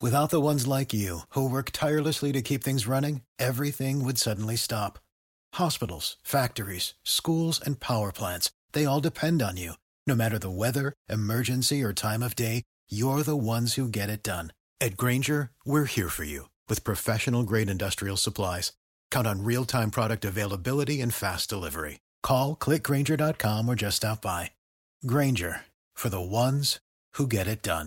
Without the ones like you, who work tirelessly to keep things running, everything would suddenly stop. Hospitals, factories, schools, and power plants, they all depend on you. No matter the weather, emergency, or time of day, you're the ones who get it done. At Grainger, we're here for you with professional-grade industrial supplies. Count on real-time product availability and fast delivery. Call, click Grainger.com, or just stop by. Grainger, for the ones who get it done.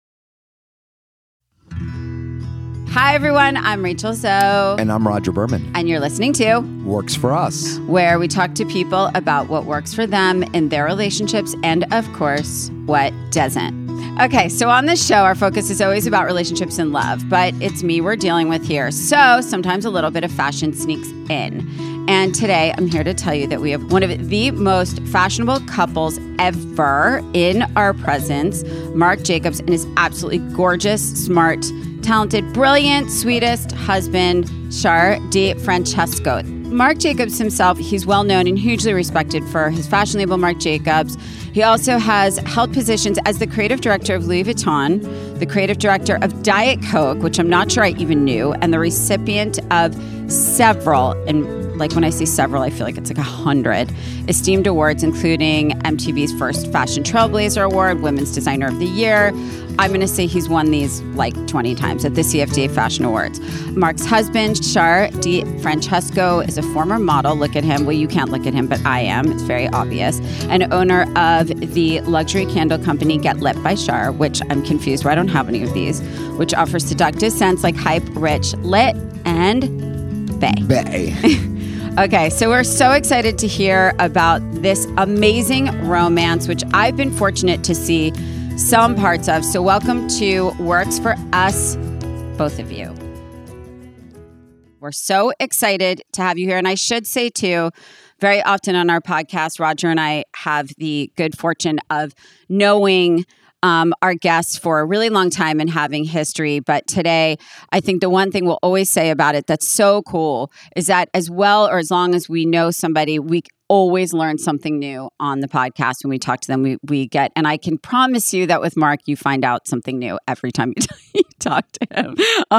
Hi, everyone. I'm Rachel Zoe. And I'm Roger Berman. And you're listening to Works For Us, where we talk to people about what works for them in their relationships and, of course, what doesn't. Okay, so on this show, our focus is always about relationships and love, but it's me we're dealing with here. So sometimes a little bit of fashion sneaks in. And today, I'm here to tell you that we have one of the most fashionable couples ever in our presence, Marc Jacobs and his absolutely gorgeous, smart, talented, brilliant, sweetest husband, Shar DiFrancesco. Marc Jacobs himself, he's well known and hugely respected for his fashion label, Marc Jacobs. He also has held positions as the creative director of Louis Vuitton, the creative director of Diet Coke, which I'm not sure I even knew, and the recipient of several, and like when I say several, I feel like it's like 100 esteemed awards, including MTV's first Fashion Trailblazer Award, Women's Designer of the Year. I'm going to say he's won these like 20 times at the CFDA Fashion Awards. Marc's husband, Shar DiFrancesco, is a former model. Look at him. Well, you can't look at him, but I am. It's very obvious. And owner of the luxury candle company Get Lit by Shar, which I'm confused why I don't have any of these, which offers seductive scents like Hype, Rich, Lit, and Bay. Okay, so we're so excited to hear about this amazing romance, which I've been fortunate to see some parts of. So welcome to Works For Us, both of you. We're so excited to have you here. And I should say, too, very often on our podcast, Roger and I have the good fortune of knowing our guests for a really long time and having history. But today, I think the one thing we'll always say about it that's so cool is that as well or as long as we know somebody, we always learn something new on the podcast when we talk to them. We get, and I can promise you that with Marc, you find out something new every time you talk to him,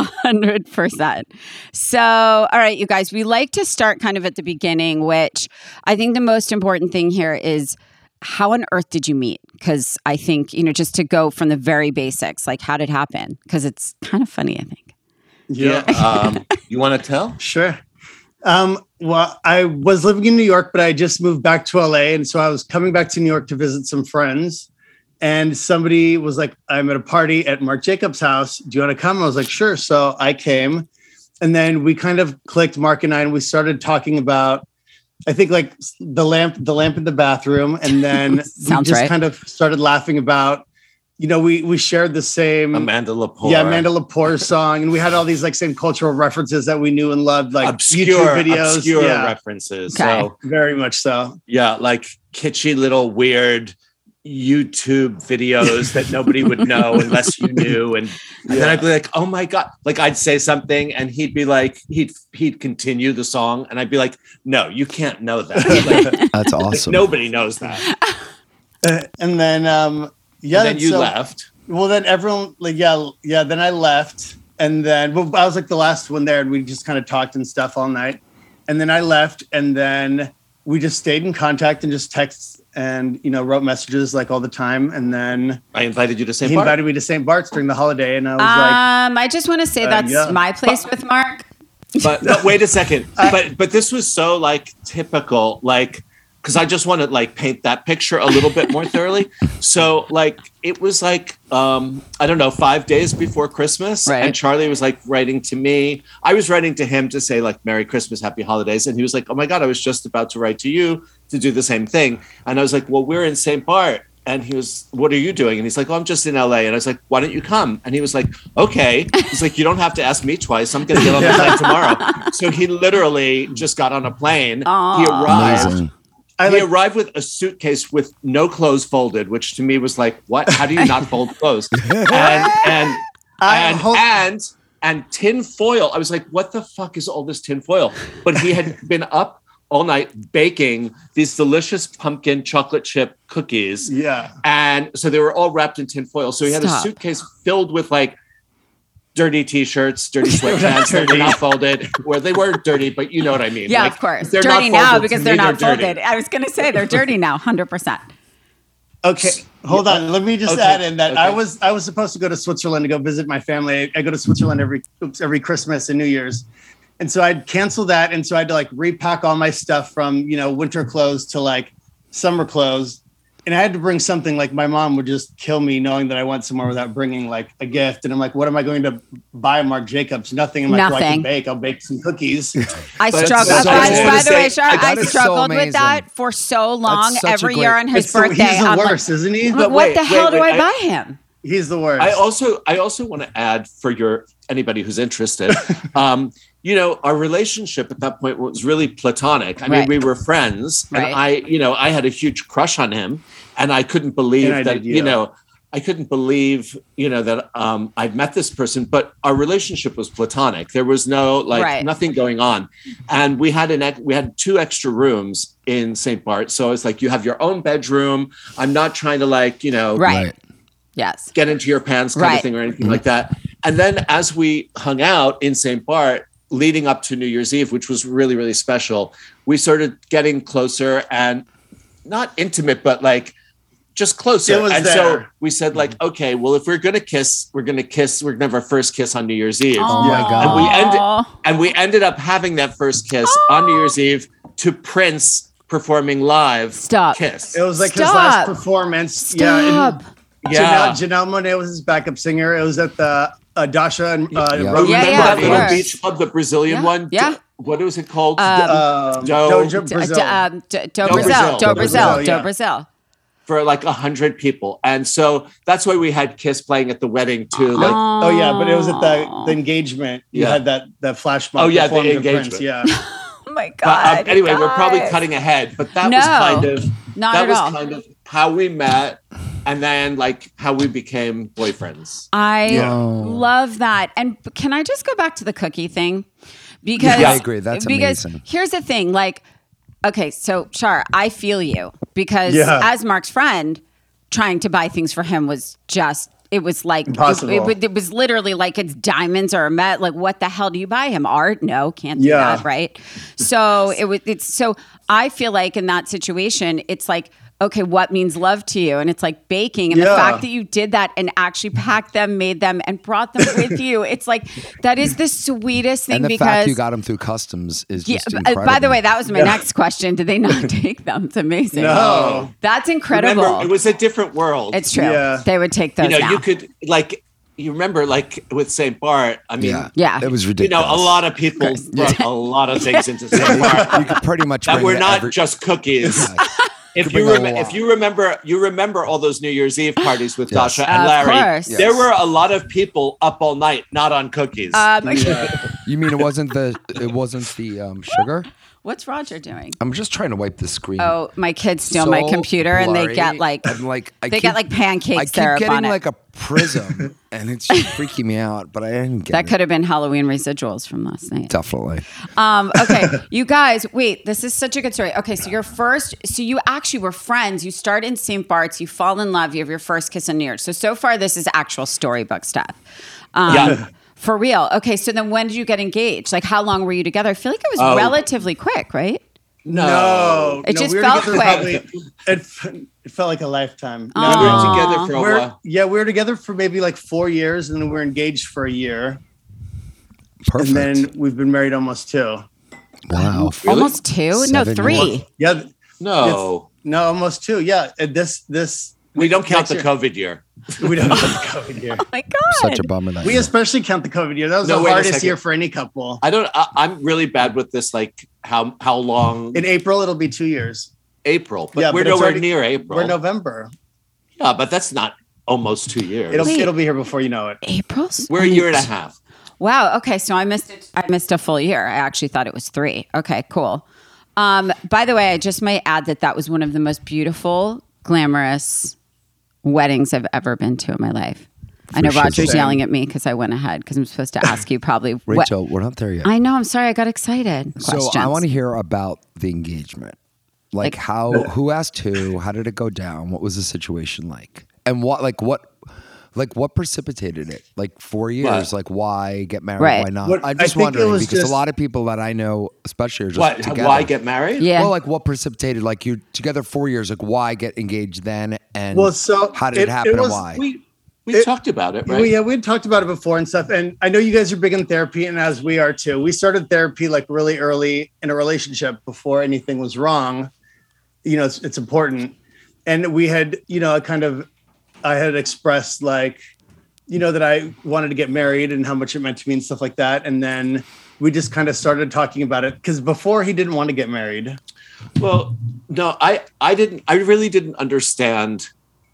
100%. So, all right, you guys, we like to start kind of at the beginning, which I think the most important thing here is how on earth did you meet? Because I think, just to go from the very basics, like how did it happen? Because it's kind of funny, I think. Yeah. You want to tell? Sure. Well, I was living in New York, but I just moved back to LA. And so I was coming back to New York to visit some friends. And somebody was like, I'm at a party at Marc Jacobs' house. Do you want to come? I was like, sure. So I came. And then we kind of clicked, Marc and I, and we started talking about, I think like the lamp in the bathroom. And then we just kind of started laughing about, we shared the same Amanda Lepore. Yeah, Amanda Lepore song. And we had all these like same cultural references that we knew and loved, like obscure YouTube videos. Obscure references. Okay. So very much so. Yeah, like kitschy little weird YouTube videos that nobody would know unless you knew. And then I'd be like, oh my God. Like I'd say something and he'd be like, he'd continue the song. And I'd be like, no, you can't know that. Like, That's awesome. Like, nobody knows that. And then, and then you left. Well, then everyone then I left. And then I was like the last one there and we just kind of talked and stuff all night. And then I left and then we just stayed in contact and just texted and, wrote messages like all the time. And then I invited you to St. He Bart. invited me to St. Bart's during the holiday. And I was I just want to say that's my place with Marc. But wait a second. But this was so like typical, like, because I just want to like paint that picture a little bit more thoroughly. So like, it was like, I don't know, 5 days before Christmas. Right. And Charlie was like writing to me. I was writing to him to say like, Merry Christmas, Happy Holidays. And he was like, oh my God, I was just about to write to you to do the same thing. And I was like, well, we're in St. Bart. And he was, what are you doing? And he's like, oh, I'm just in LA. And I was like, why don't you come? And he was like, okay. He's like, you don't have to ask me twice. I'm going to get on the plane tomorrow. So he literally just got on a plane. Aww. He arrived. Amazing. He arrived with a suitcase with no clothes folded, which to me was like, what? How do you not fold clothes? And tin foil. I was like, what the fuck is all this tin foil? But he had been up all night baking these delicious pumpkin chocolate chip cookies. Yeah. And so they were all wrapped in tin foil. So he had a suitcase filled with like dirty t-shirts, dirty sweatpants that were not folded, where they weren't dirty, but you know what I mean. Yeah, like, of course. They're Dirty not now folded, because to they're me, not dirty. folded. I was going to say they're dirty now, 100%. Okay, hold on. Let me just add in that okay. I was supposed to go to Switzerland to go visit my family. I go to Switzerland every Christmas and New Year's, and so I'd cancel that, and so I had to like repack all my stuff from winter clothes to like summer clothes, and I had to bring something. Like my mom would just kill me knowing that I went somewhere without bringing like a gift, and I'm like, what am I going to buy Marc Jacobs? Nothing. I'm like, well, I Nothing. can bake. I'll bake some cookies. I But struggled. it's so By amazing. the way, Shar, That I is so struggled with amazing. that for so long. That's such a Every great- year on his birthday, He's the I'm like, worst, isn't he? But what wait, the hell do wait, I buy him? He's the worst. I also want to add for anybody who's interested, our relationship at that point was really platonic. I mean, Right. we were friends, and Right. I had a huge crush on him, and I couldn't believe And I that, did, yeah. I couldn't believe, that I'd met this person, but our relationship was platonic. There was no Right. nothing going on, and we had 2 extra rooms in St. Bart. So it's like you have your own bedroom. I'm not trying to Right. Yes. get into your pants kind Right. of thing or anything like that. And then as we hung out in St. Bart leading up to New Year's Eve, which was really, really special, we started getting closer and not intimate, but like just closer. It was and there. so we said like, okay, well, if we're going to kiss, we're going to have our first kiss on New Year's Eve. Oh my God. And we ended up having that first kiss on New Year's Eve to Prince performing live. Stop. Kiss. It was like his Stop. last performance. Stop. Yeah. Janelle Monáe was his backup singer. It was at the Dasha and Yeah. Road Yeah, Remember yeah, that of little course. beach club, the Brazilian Yeah, one? yeah. What was it called? Doja Brazil. Do Brazil. yeah. Do Brazil. For like 100 people. And so that's why we had Kiss playing at the wedding too. Like, Oh yeah, but it was at the engagement. You Yeah. had that flash mob. Oh, yeah, the performed with engagement. Prince, yeah. Oh my but, God. anyway, we're probably guys. cutting ahead, but that No, was kind of not that at was all. kind of how we met, and then like how we became boyfriends. I Yeah. love that. And can I just go back to the cookie thing? Because Yeah, I agree. That's because amazing. here's the thing, like, okay, so Shar, I feel you because Yeah. as Mark's friend, trying to buy things for him was just. It was like Impossible. it was literally like it's diamonds or a met. Like, what the hell do you buy him? Art? No, can't do Yeah. that, right? So so I feel like in that situation, it's like, okay, what means love to you? And it's like baking. And the Yeah. fact that you did that and actually packed them, made them, and brought them with you, it's like that is the sweetest thing And the because fact you got him through customs is just incredible. by the way, that was my next question. Did they not take them? It's amazing. No. That's incredible. Remember, it was a different world. It's true. Yeah. They would take those now. you could you remember like with St. Bart. I mean, Yeah. It was ridiculous. a lot of people brought a lot of things into St. Bart You could pretty much that bring were it not every- just cookies. If Could you, bring a lot. if you remember all those New Year's Eve parties with Yes. Dasha and Of Larry, course. there were a lot of people up all night, not on cookies. You mean it wasn't the sugar? What's Roger doing? I'm just trying to wipe the screen. Oh, my kids steal my So computer and they blurry, get like and, like, I they keep- get like pancakes I keep syrup getting on it. like a prism, and it's just freaking me out. But I didn't get That it. could have been Halloween residuals from last night. Definitely. Okay, you guys, wait, this is such a good story. Okay, so you actually were friends. You start in St. Bart's, you fall in love, you have your first kiss on New Year's. So far, this is actual storybook stuff. Yeah. For real. Okay, so then when did you get engaged? Like, how long were you together? I feel like it was relatively quick, right? No. It just we were felt together quick. it felt like a lifetime. We No, were together for a while. we were together for maybe like 4 years, and then we were engaged for a year, Perfect. and then we've been married almost 2. Wow. Almost 2? No, 7 3. years. Yeah, No. no, almost 2. Yeah, this We don't count the next year- COVID year. We don't have the COVID year. Oh my God. Such a bummer that We year. especially count the COVID year. That was No, the wait a hardest second. year for any couple. I'm really bad with this. Like how long? In April, it'll be 2 years. April, but Yeah, we're but it's nowhere already- near April. We're November. Yeah, but that's not almost 2 years. It'll be here before you know it. April's? We're a year and a half. Wow. Okay. So I missed it. I missed a full year. I actually thought it was 3. Okay, cool. By the way, I just might add that was one of the most beautiful, glamorous weddings I've ever been to in my life. I know sure. Roger's Same. yelling at me because I went ahead because I'm supposed to ask you probably. Rachel, we're not there yet. I know. I'm sorry. I got excited. So I want to hear about the engagement. Like who asked who? How did it go down? What was the situation like? And what Like, what precipitated it? Like 4 years. What? Like, why get married? Right. Why not? What- I'm I just think it wondering was because just- a lot of people that I know, especially, are just What? together. Why get married? Yeah. Well, like, what precipitated? Like, you're together 4 years. Like, why get engaged then? And Well, so how did it happen and was- why? We talked about it, right? Well, yeah, we had talked about it before and stuff. And I know you guys are big in therapy, and as we are too. We started therapy like really early in a relationship before anything was wrong. You know, it's important. And we had, you know, I had expressed like, you know, that I wanted to get married and how much it meant to me and stuff like that. And then we just kind of started talking about it because before he didn't want to get married. Well, no, I really didn't understand.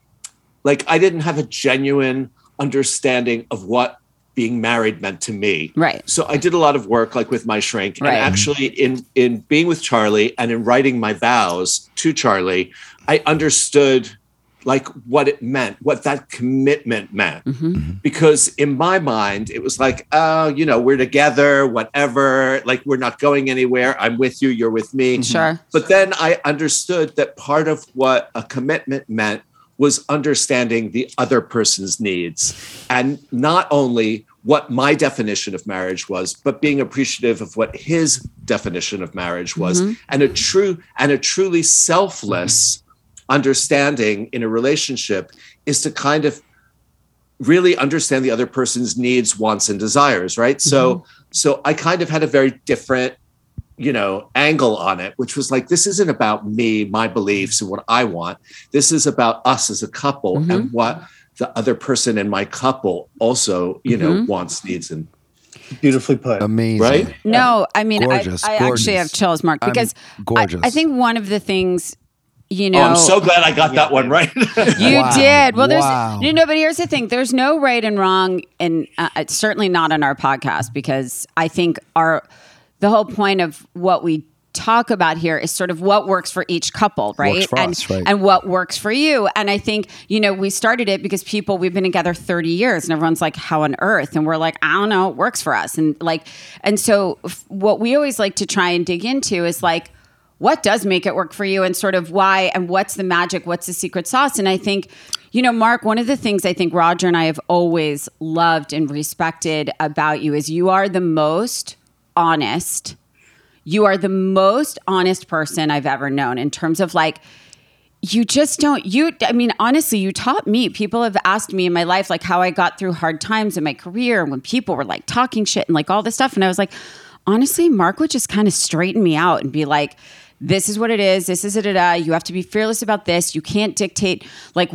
Like, I didn't have a genuine understanding of what being married meant to me. Right. So I did a lot of work like with my shrink, Right. and actually in being with Charlie and in writing my vows to Charlie, I understood like what it meant, what that commitment meant. Because in my mind, it was like, oh, you know, we're together, whatever, like we're not going anywhere. I'm with you, you're with me. Sure. But then I understood that part of what a commitment meant was understanding the other person's needs, and not only what my definition of marriage was, but being appreciative of what his definition of marriage was, and a truly selfless understanding in a relationship is to kind of really understand the other person's needs, wants, and desires, right? So I kind of had a very different, you know, angle on it, which was like, this isn't about me, my beliefs, and what I want. This is about us as a couple and what the other person in my couple also, you know, wants, needs, and Beautifully put. Amazing. right. No, I mean, Gorgeous, I gorgeous. actually have chills, Mark, because gorgeous. I think one of the things, you know, Oh, I'm so glad I got that one right. you Wow. did. Well, Wow. there's, you know, but here's the thing: there's no right and wrong, and it's certainly not on our podcast, because I think the whole point of what we talk about here is sort of what works for each couple, right? Works for and us, right. and what works for you. And I think, you know, we started it because we've been together 30 years and everyone's like, how on earth? And we're like, I don't know, it works for us. And so what we always like to try and dig into is like, what does make it work for you, and sort of why, and what's the magic, what's the secret sauce? And I think, you know, Mark, one of the things I think Roger and I have always loved and respected about you is you are the most honest. You are the most honest person I've ever known in terms of like, you just don't, I mean, honestly, you taught me. People have asked me in my life, like how I got through hard times in my career when people were like talking shit and like all this stuff. And I was like, honestly, Mark would just kind of straighten me out and be like, this is what it is. This is it. You have to be fearless about this. You can't dictate like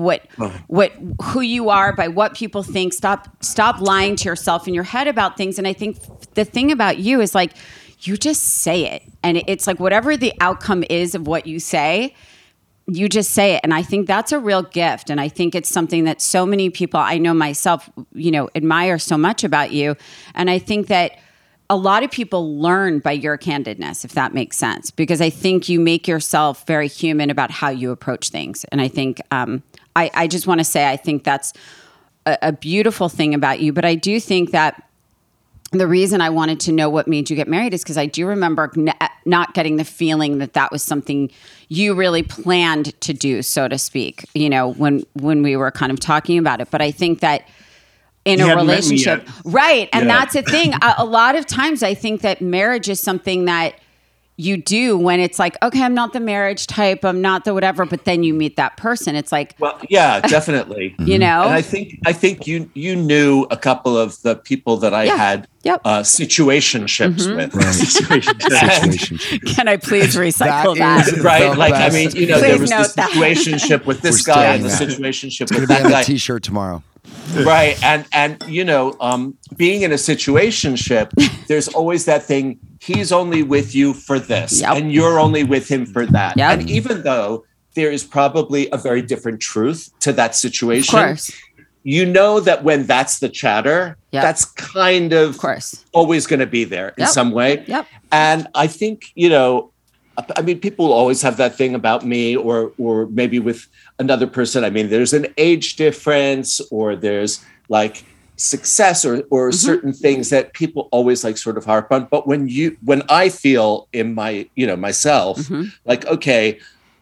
who you are by what people think. Stop lying to yourself in your head about things. And I think the thing about you is like, you just say it. And it's like whatever the outcome is of what you say, you just say it. And I think that's a real gift. And I think it's something that so many people, I know myself, you know, admire so much about you. And I think that a lot of people learn by your candidness, if that makes sense, because I think you make yourself very human about how you approach things. And I think, I just want to say, I think that's a beautiful thing about you. But I do think that the reason I wanted to know what made you get married is because I do remember not getting the feeling that was something you really planned to do, so to speak, you know, when we were kind of talking about it. But I think that in a relationship, right. And that's the thing. A lot of times I think that marriage is something that you do when it's like, okay, I'm not the marriage type, I'm not the whatever, but then you meet that person. It's like, Well, yeah, definitely. you know, And I think you knew a couple of the people that I had situationships with. Situationship. can I please recycle that? is Right, the like best. I mean, you know, Please there was note this that. situationship with this We're guy and the stealing that. situationship It's gonna with be that on guy. a T-shirt tomorrow. Right. And you know, being in a situationship, there's always that thing, he's only with you for this, Yep. and you're only with him for that. Yep. And even though there is probably a very different truth to that situation, Of course. you know that when that's the chatter, Yep. that's kind of course. always going to be there in Yep. some way. Yep. And I think, you know, I mean, people always have that thing about me or maybe with another person. I mean, there's an age difference or there's like success or certain things that people always like sort of harp on. But when I feel in my, you know, myself, like, okay,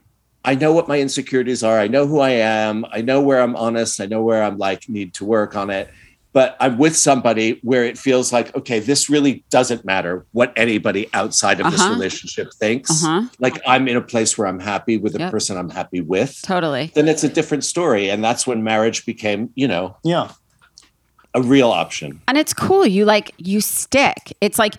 I know what my insecurities are. I know who I am. I know where I'm honest. I know where I'm like, need to work on it. But I'm with somebody where it feels like, okay, this really doesn't matter what anybody outside of this relationship thinks. Like I'm in a place where I'm happy with the person I'm happy with. Totally. Then it's a different story. And that's when marriage became, a real option. And it's cool. You stick. It's like,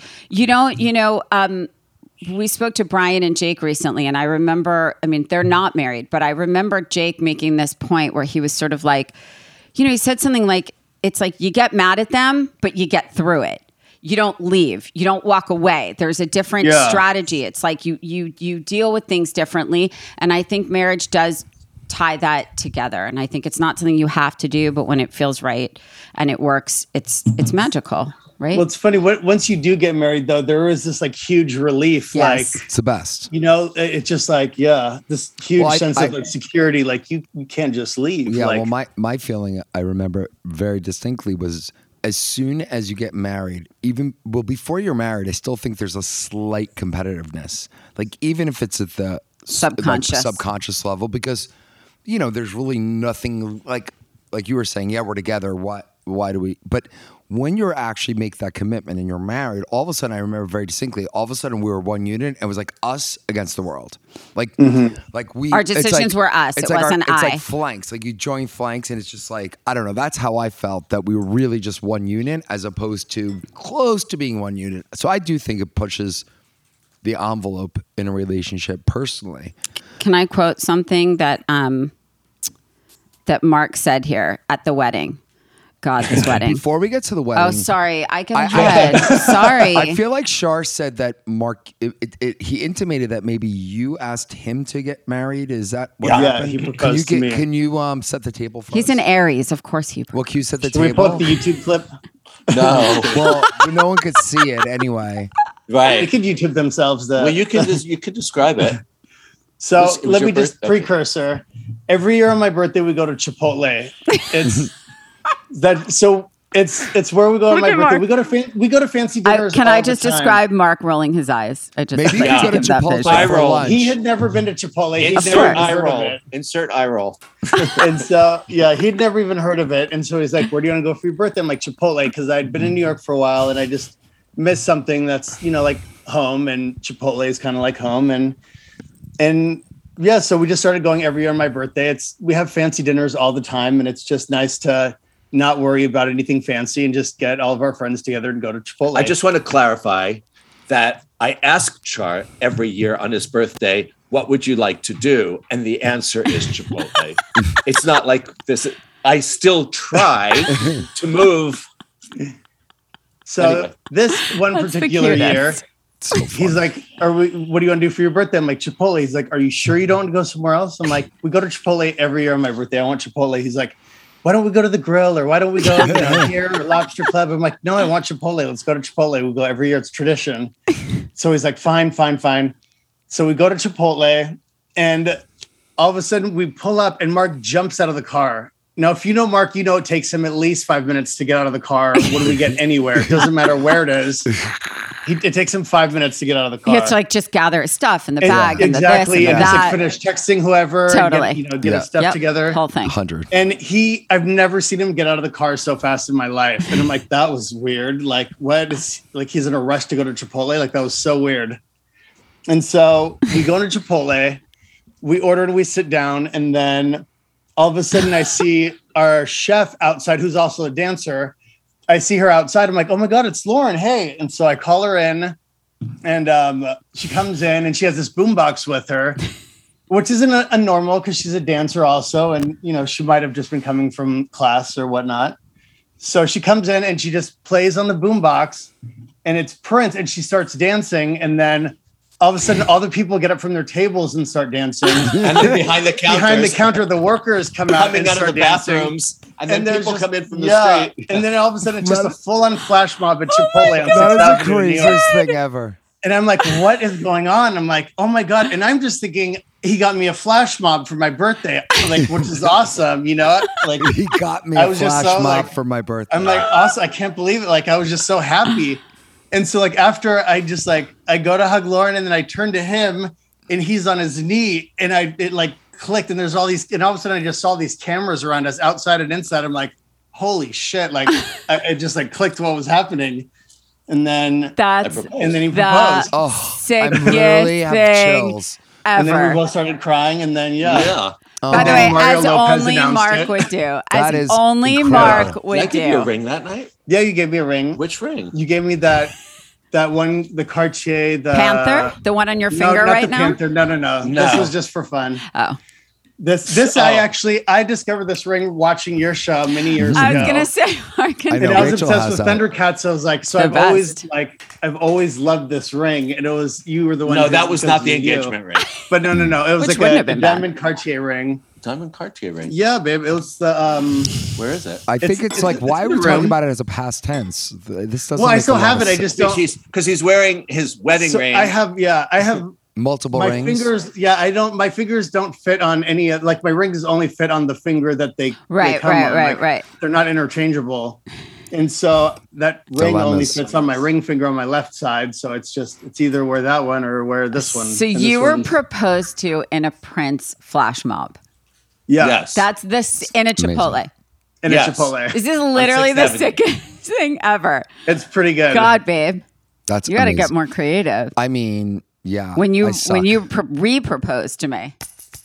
we spoke to Brian and Jake recently, and I remember, they're not married, but I remember Jake making this point where he was sort of like, he said something like, it's like you get mad at them, but you get through it. You don't leave. You don't walk away. There's a different strategy. It's like you deal with things differently. And I think marriage does tie that together. And I think it's not something you have to do, but when it feels right and it works, it's magical. Right. Well, it's funny. Once you do get married, though, there is this like huge relief. Yes. It's the best. It's just like, this huge sense of like security. Like you can't just leave. Yeah. Well, my feeling, I remember very distinctly, was as soon as you get married, before you're married, I still think there's a slight competitiveness. Like even if it's at the subconscious level, because there's really nothing like you were saying. Yeah, we're together. Why do we? But when you actually make that commitment and you're married, all of a sudden, I remember very distinctly, all of a sudden we were one unit. It was like us against the world. Like our decisions were us. It wasn't It's like flanks. Like you join flanks and it's just like, I don't know. That's how I felt, that we were really just one unit as opposed to close to being one unit. So I do think it pushes the envelope in a relationship personally. Can I quote something that Mark said here at the wedding? God, this wedding. Before we get to the wedding. Oh, sorry. I can ahead. Sorry. I feel like Shar said that Mark, he intimated that maybe you asked him to get married. Is that what happened? Yeah, he proposed to me. Can you set the table for us? He's an Aries. Of course he proposed. Well, can you set the table? table? Can we post the YouTube clip? No. Well, no one could see it anyway. Right. They could YouTube themselves. Well, you can describe it. So let me just precursor. Every year on my birthday, we go to Chipotle. It's where we go on my birthday. We go to fancy dinners. Can I just describe Mark rolling his eyes? Maybe you go to Chipotle for lunch. He had never been to Chipotle. Insert eye roll. And so he'd never even heard of it. And so he's like, "Where do you want to go for your birthday?" I'm like, "Chipotle," because I'd been in New York for a while and I just missed something that's like home, and Chipotle is kind of like home, and yeah, so we just started going every year on my birthday. We have fancy dinners all the time, and it's just nice to not worry about anything fancy and just get all of our friends together and go to Chipotle. I just want to clarify that I ask Char every year on his birthday, what would you like to do? And the answer is Chipotle. It's not like this. I still try to move. So anyway. This one particular year, he's like, what do you want to do for your birthday? I'm like, Chipotle. He's like, are you sure you don't want to go somewhere else? I'm like, we go to Chipotle every year on my birthday. I want Chipotle. He's like, why don't we go to the grill, or why don't we go here or Lobster Club? I'm like, no, I want Chipotle. Let's go to Chipotle. We go every year. It's tradition. So he's like, fine. So we go to Chipotle, and all of a sudden we pull up and Mark jumps out of the car. Now, if you know Mark, it takes him at least 5 minutes to get out of the car when we get anywhere. It doesn't matter where it is. It takes him 5 minutes to get out of the car. He has to just gather his stuff in the bag. Exactly. And the this and the that. Finish texting whoever. Totally. Get his stuff together. Whole thing. 100. And I've never seen him get out of the car so fast in my life. And I'm like, that was weird. Like, what is, like, he's in a rush to go to Chipotle? Like, that was so weird. And so we go to Chipotle, we order and we sit down. And then all of a sudden I see our chef outside, who's also a dancer. I see her outside. I'm like, oh my God, it's Lauren. Hey. And so I call her in, and she comes in and she has this boombox with her, which isn't a normal because she's a dancer also. And, she might have just been coming from class or whatnot. So she comes in and she just plays on the boombox, and it's Prince, and she starts dancing. And then all of a sudden, all the people get up from their tables and start dancing. And then behind the counter, the workers come out and out start of the dancing. bathrooms, and then people come in from the street. And then all of a sudden, it's just a full-on flash mob at Chipotle on 6th That is the Avenue, craziest thing ever. And I'm like, what is going on? I'm like, oh my God. And I'm just thinking, he got me a flash mob for my birthday, like, which is awesome, Like, he got me a flash mob for my birthday. I'm like, awesome. I can't believe it. Like, I was just so happy. And so, like, after I go to hug Lauren, and then I turn to him, and he's on his knee, and it like clicked, and there's all these, and all of a sudden I just saw these cameras around us outside and inside. I'm like, holy shit. Like it just like clicked what was happening. And then he proposed. Oh, sickest I literally have thing chills. ever. And then we both started crying, and then Yeah. By the way, Mario as Lopez only announced Mark it. would do. That As is only incredible. Mark Did I would give you a do. ring that night? Yeah, you gave me a ring. Which ring? You gave me that one, the Cartier, the Panther? The one on your No, finger not right the now? Panther. No. This was just for fun. Oh. This I discovered this ring watching your show many years ago. I was going to say, Mark. I And know, I was Rachel obsessed has with that. Thundercats. So I was like, so The I've always loved this ring. And it was, you were the one. No, who that did was because not the of you. engagement ring. But no. It was Which like wouldn't a have been bad. diamond Cartier ring. Diamond Cartier ring. Yeah, babe. It was the Where is it? I think it's like, why are in we the talking room. about it as a past tense? This doesn't. Well, I make still a lot have of it. I sense. just don't. Because he's wearing his wedding So ring. I have Multiple my rings. fingers. Yeah, I don't. My fingers don't fit on any. Like my rings only fit on the finger that they Right. come on. Like, Right. They're not interchangeable, and so that ring only Dilemmas. fits on my ring finger on my left side. So it's either where that one or where this one. So And this you were one's- proposed to in a Prince flash mob. yeah, Yes. That's in a Chipotle. Amazing. in Yes. a Chipotle. This is literally the 670. sickest thing ever. It's pretty good. God, babe, That's you got to amazing. get more creative. I mean, yeah. When you I suck. re-proposed to me,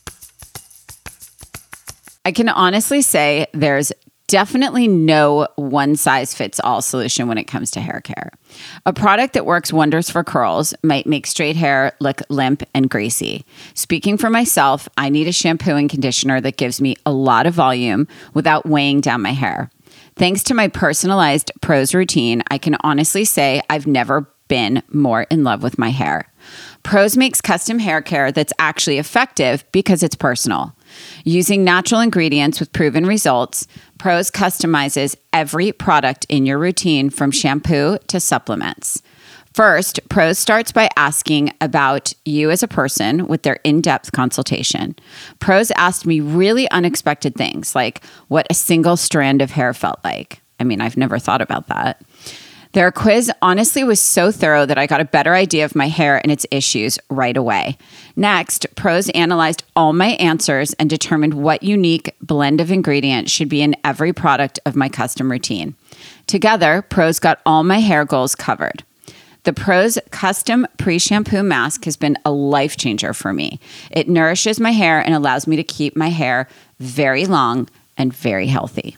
I can honestly say there's definitely no one-size-fits-all solution when it comes to hair care. A product that works wonders for curls might make straight hair look limp and greasy. Speaking for myself, I need a shampoo and conditioner that gives me a lot of volume without weighing down my hair. Thanks to my personalized Prose routine, I can honestly say I've never been more in love with my hair. Prose makes custom hair care that's actually effective because it's personal. Using natural ingredients with proven results, Prose customizes every product in your routine from shampoo to supplements. First, Prose starts by asking about you as a person with their in-depth consultation. Prose asked me really unexpected things like what a single strand of hair felt like. I mean, I've never thought about that. Their quiz honestly was so thorough that I got a better idea of my hair and its issues right away. Next, Prose analyzed all my answers and determined what unique blend of ingredients should be in every product of my custom routine. Together, Prose got all my hair goals covered. The Prose Custom Pre-Shampoo Mask has been a life changer for me. It nourishes my hair and allows me to keep my hair very long and very healthy.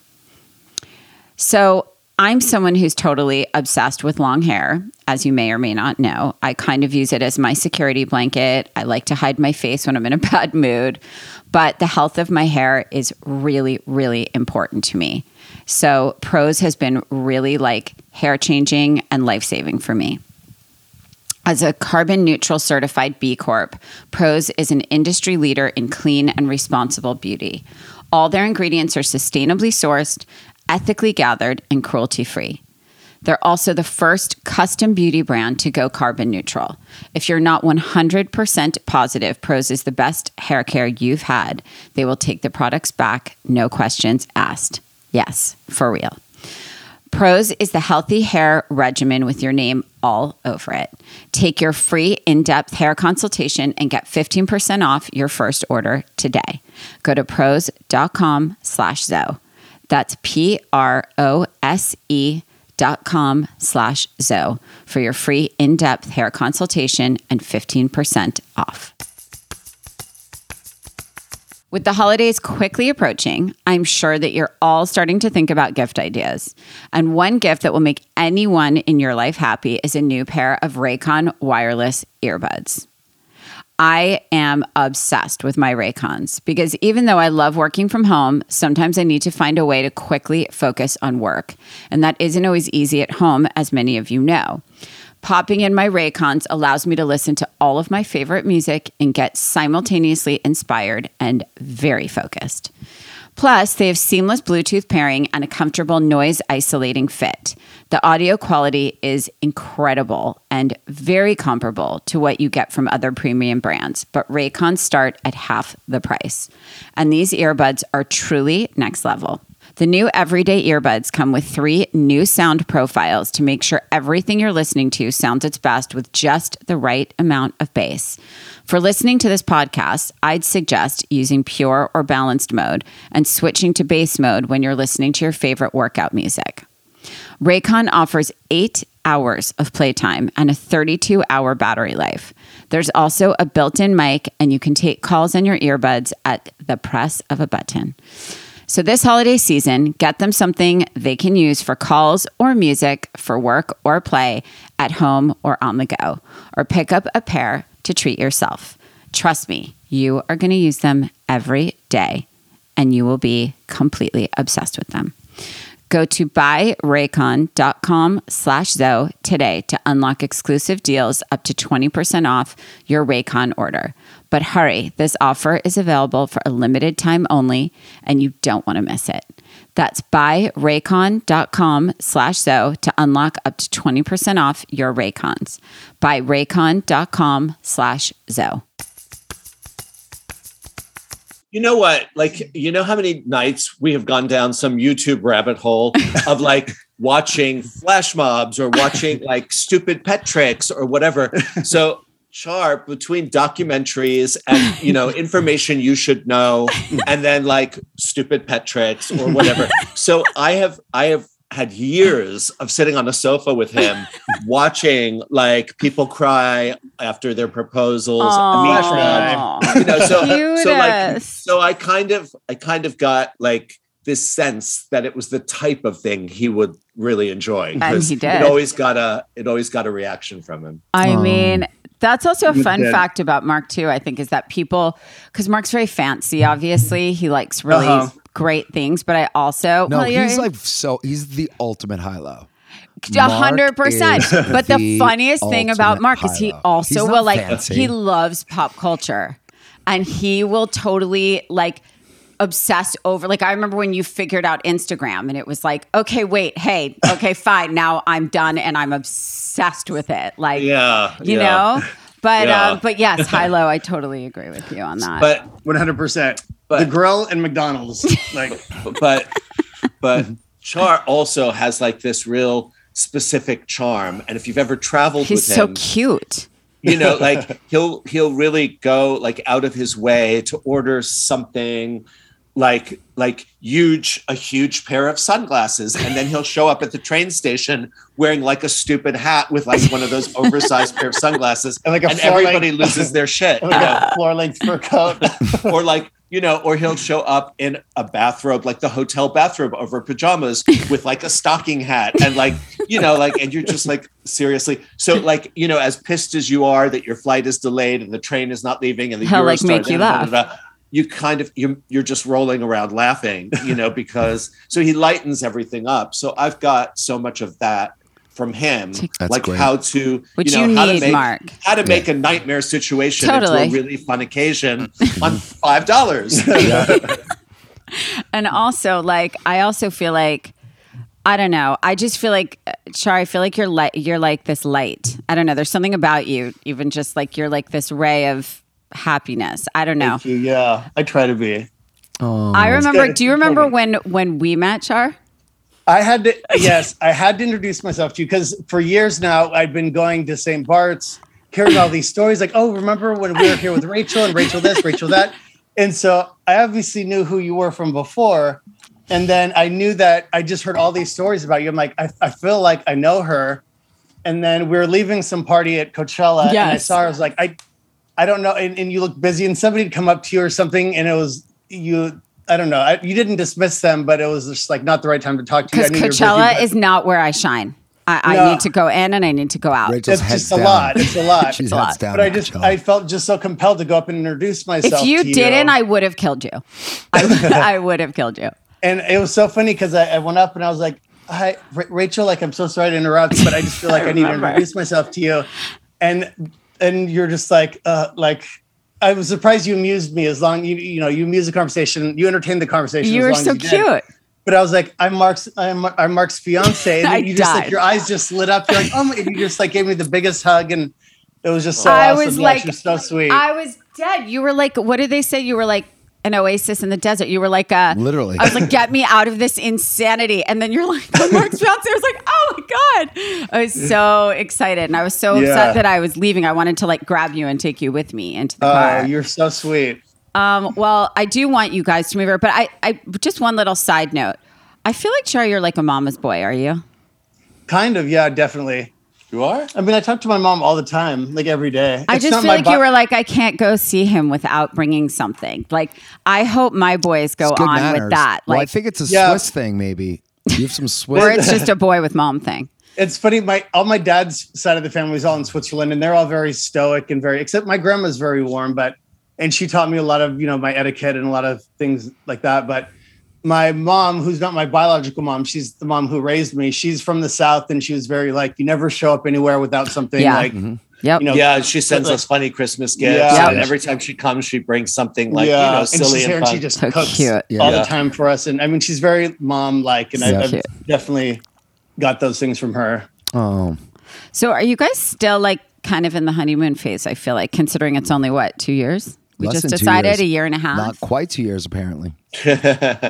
So, I'm someone who's totally obsessed with long hair, as you may or may not know. I kind of use it as my security blanket. I like to hide my face when I'm in a bad mood, but the health of my hair is really, really important to me. So Prose has been really like hair changing and life-saving for me. As a carbon neutral certified B Corp, Prose is an industry leader in clean and responsible beauty. All their ingredients are sustainably sourced, ethically gathered, and cruelty-free. They're also the first custom beauty brand to go carbon neutral. If you're not 100% positive Prose is the best hair care you've had, they will take the products back, no questions asked. Yes, for real. Prose is the healthy hair regimen with your name all over it. Take your free in-depth hair consultation and get 15% off your first order today. Go to prose.com/Zoe. That's prose.com/Zoe for your free in-depth hair consultation and 15% off. With the holidays quickly approaching, I'm sure that you're all starting to think about gift ideas. And one gift that will make anyone in your life happy is a new pair of Raycon wireless earbuds. I am obsessed with my Raycons because even though I love working from home, sometimes I need to find a way to quickly focus on work. And that isn't always easy at home, as many of you know. Popping in my Raycons allows me to listen to all of my favorite music and get simultaneously inspired and very focused. Plus, they have seamless Bluetooth pairing and a comfortable noise isolating fit. The audio quality is incredible and very comparable to what you get from other premium brands, but Raycons start at half the price. And these earbuds are truly next level. The new everyday earbuds come with 3 new sound profiles to make sure everything you're listening to sounds its best with just the right amount of bass. For listening to this podcast, I'd suggest using pure or balanced mode and switching to bass mode when you're listening to your favorite workout music. Raycon offers 8 hours of playtime and a 32-hour battery life. There's also a built-in mic, and you can take calls on your earbuds at the press of a button. So this holiday season, get them something they can use for calls or music, for work or play, at home or on the go, or pick up a pair to treat yourself. Trust me, you are going to use them every day, and you will be completely obsessed with them. Go to buyraycon.com/Zoe today to unlock exclusive deals up to 20% off your Raycon order. But hurry, this offer is available for a limited time only, and you don't want to miss it. That's buyraycon.com/Zoe to unlock up to 20% off your Raycons. Buyraycon.com/Zoe. You know what? Like, you know how many nights we have gone down some YouTube rabbit hole of like watching flash mobs or watching like stupid pet tricks or whatever. So Char, between documentaries and, you know, information you should know, and then like stupid pet tricks or whatever. So I have had years of sitting on a sofa with him watching like people cry after their proposals. So I kind of got like this sense that it was the type of thing he would really enjoy. And he did. It always got a reaction from him. I mean, that's also a fun fact about Mark too, I think, is that people, because Mark's very fancy, obviously. He likes really great things, but I also... he's the ultimate high-low. 100%. But the funniest thing about Mark is he also will he loves pop culture. And he will totally like obsess over, like I remember when you figured out Instagram and it was like, okay, wait, hey, okay, fine. Now I'm done and I'm obsessed with it. Like, you know, but yes, high-low, I totally agree with you on that. But 100%. The grill and McDonald's, like, but Char also has like this real specific charm. And if you've ever traveled with him, he's so cute. You know, like he'll really go like out of his way to order something like a huge pair of sunglasses, and then he'll show up at the train station wearing like a stupid hat with like one of those oversized pair of sunglasses, and everybody loses their shit. Like a floor-length fur coat, or like, you know, or he'll show up in a bathrobe, like the hotel bathrobe over pajamas with like a stocking hat, and like, you know, like, and you're just like, seriously. So like, you know, as pissed as you are that your flight is delayed and the train is not leaving and the he'll like make you laugh. You kind of, you're just rolling around laughing, you know, because so he lightens everything up. So I've got so much of that from him, That's like great. how to, Which you know, Mark. how to make a nightmare situation into a really fun occasion on $5. And also, like, I also feel like, I don't know. I just feel like, Char, I feel like you're like this light. I don't know. There's something about you, even just like you're like this ray of happiness. I don't know. Thank you. Yeah, I try to be. I remember. Do you remember when we met, Char? I had to introduce myself to you because for years now I've been going to St. Bart's, hearing all these stories like, oh, remember when we were here with Rachel and Rachel this, Rachel that. And so I obviously knew who you were from before. And then I knew that I just heard all these stories about you. I'm like, I feel like I know her. And then we were leaving some party at Coachella. Yes. And I saw her, I was like, I don't know. And you look busy and somebody would come up to you or something. And it was you. I don't know. You didn't dismiss them, but it was just like not the right time to talk to you. Because Coachella is not where I shine. I need to go in and I need to go out. Rachel's it's just a lot. It's a lot. She's heads down. But I felt just so compelled to go up and introduce myself. If you didn't, I would have killed you. I would have killed you. And it was so funny because I went up and I was like, hi, Rachel, like, I'm so sorry to interrupt, but I just feel like I need to introduce myself to you. And you're just like, I was surprised you amused me as long, you amused the conversation, you entertained the conversation. You were so cute. But I was like, I'm Mark's fiance. And then you just like, your eyes just lit up. You're like, oh my, and you just like gave me the biggest hug. And it was just so awesome. Was like, you're so sweet. I was dead. You were like, what did they say? You were like, an oasis in the desert. You were like a Literally. I was like, get me out of this insanity. And then you're like, oh, Mark's fiance. I was like, oh my God. I was so excited. And I was so upset that I was leaving. I wanted to like grab you and take you with me into the car. Oh, you're so sweet. Well, I do want you guys to move her, but I just one little side note. I feel like, Char, you're like a mama's boy, are you? Kind of, yeah, definitely. You are? I mean, I talk to my mom all the time, like every day. I It's just not feel my like you were like, I can't go see him without bringing something. Like, I hope my boys go It's good on manners. with that. Well, I Like, think it's a Yeah. Swiss thing, maybe. You have some Swiss. or it's just a boy with mom thing. It's funny. All my dad's side of the family is all in Switzerland, and they're all very stoic and except my grandma's very warm, and she taught me a lot of, my etiquette and a lot of things like that. But my mom, who's not my biological mom, she's the mom who raised me. She's from the South, and she was very like, you never show up anywhere without something like, Yep. Yeah, she sends us funny Christmas gifts. Yeah. And every time she comes, she brings something like, and silly she's here and and fun. she just So cooks cute. all Yeah. the time for us. And I mean, she's very mom-like, and So I've cute. definitely got those things from her. Oh. So are you guys still like kind of in the honeymoon phase? I feel like, considering it's only 2 years? We Less just than 2 decided years. a year and a half. Not quite 2 years, apparently. I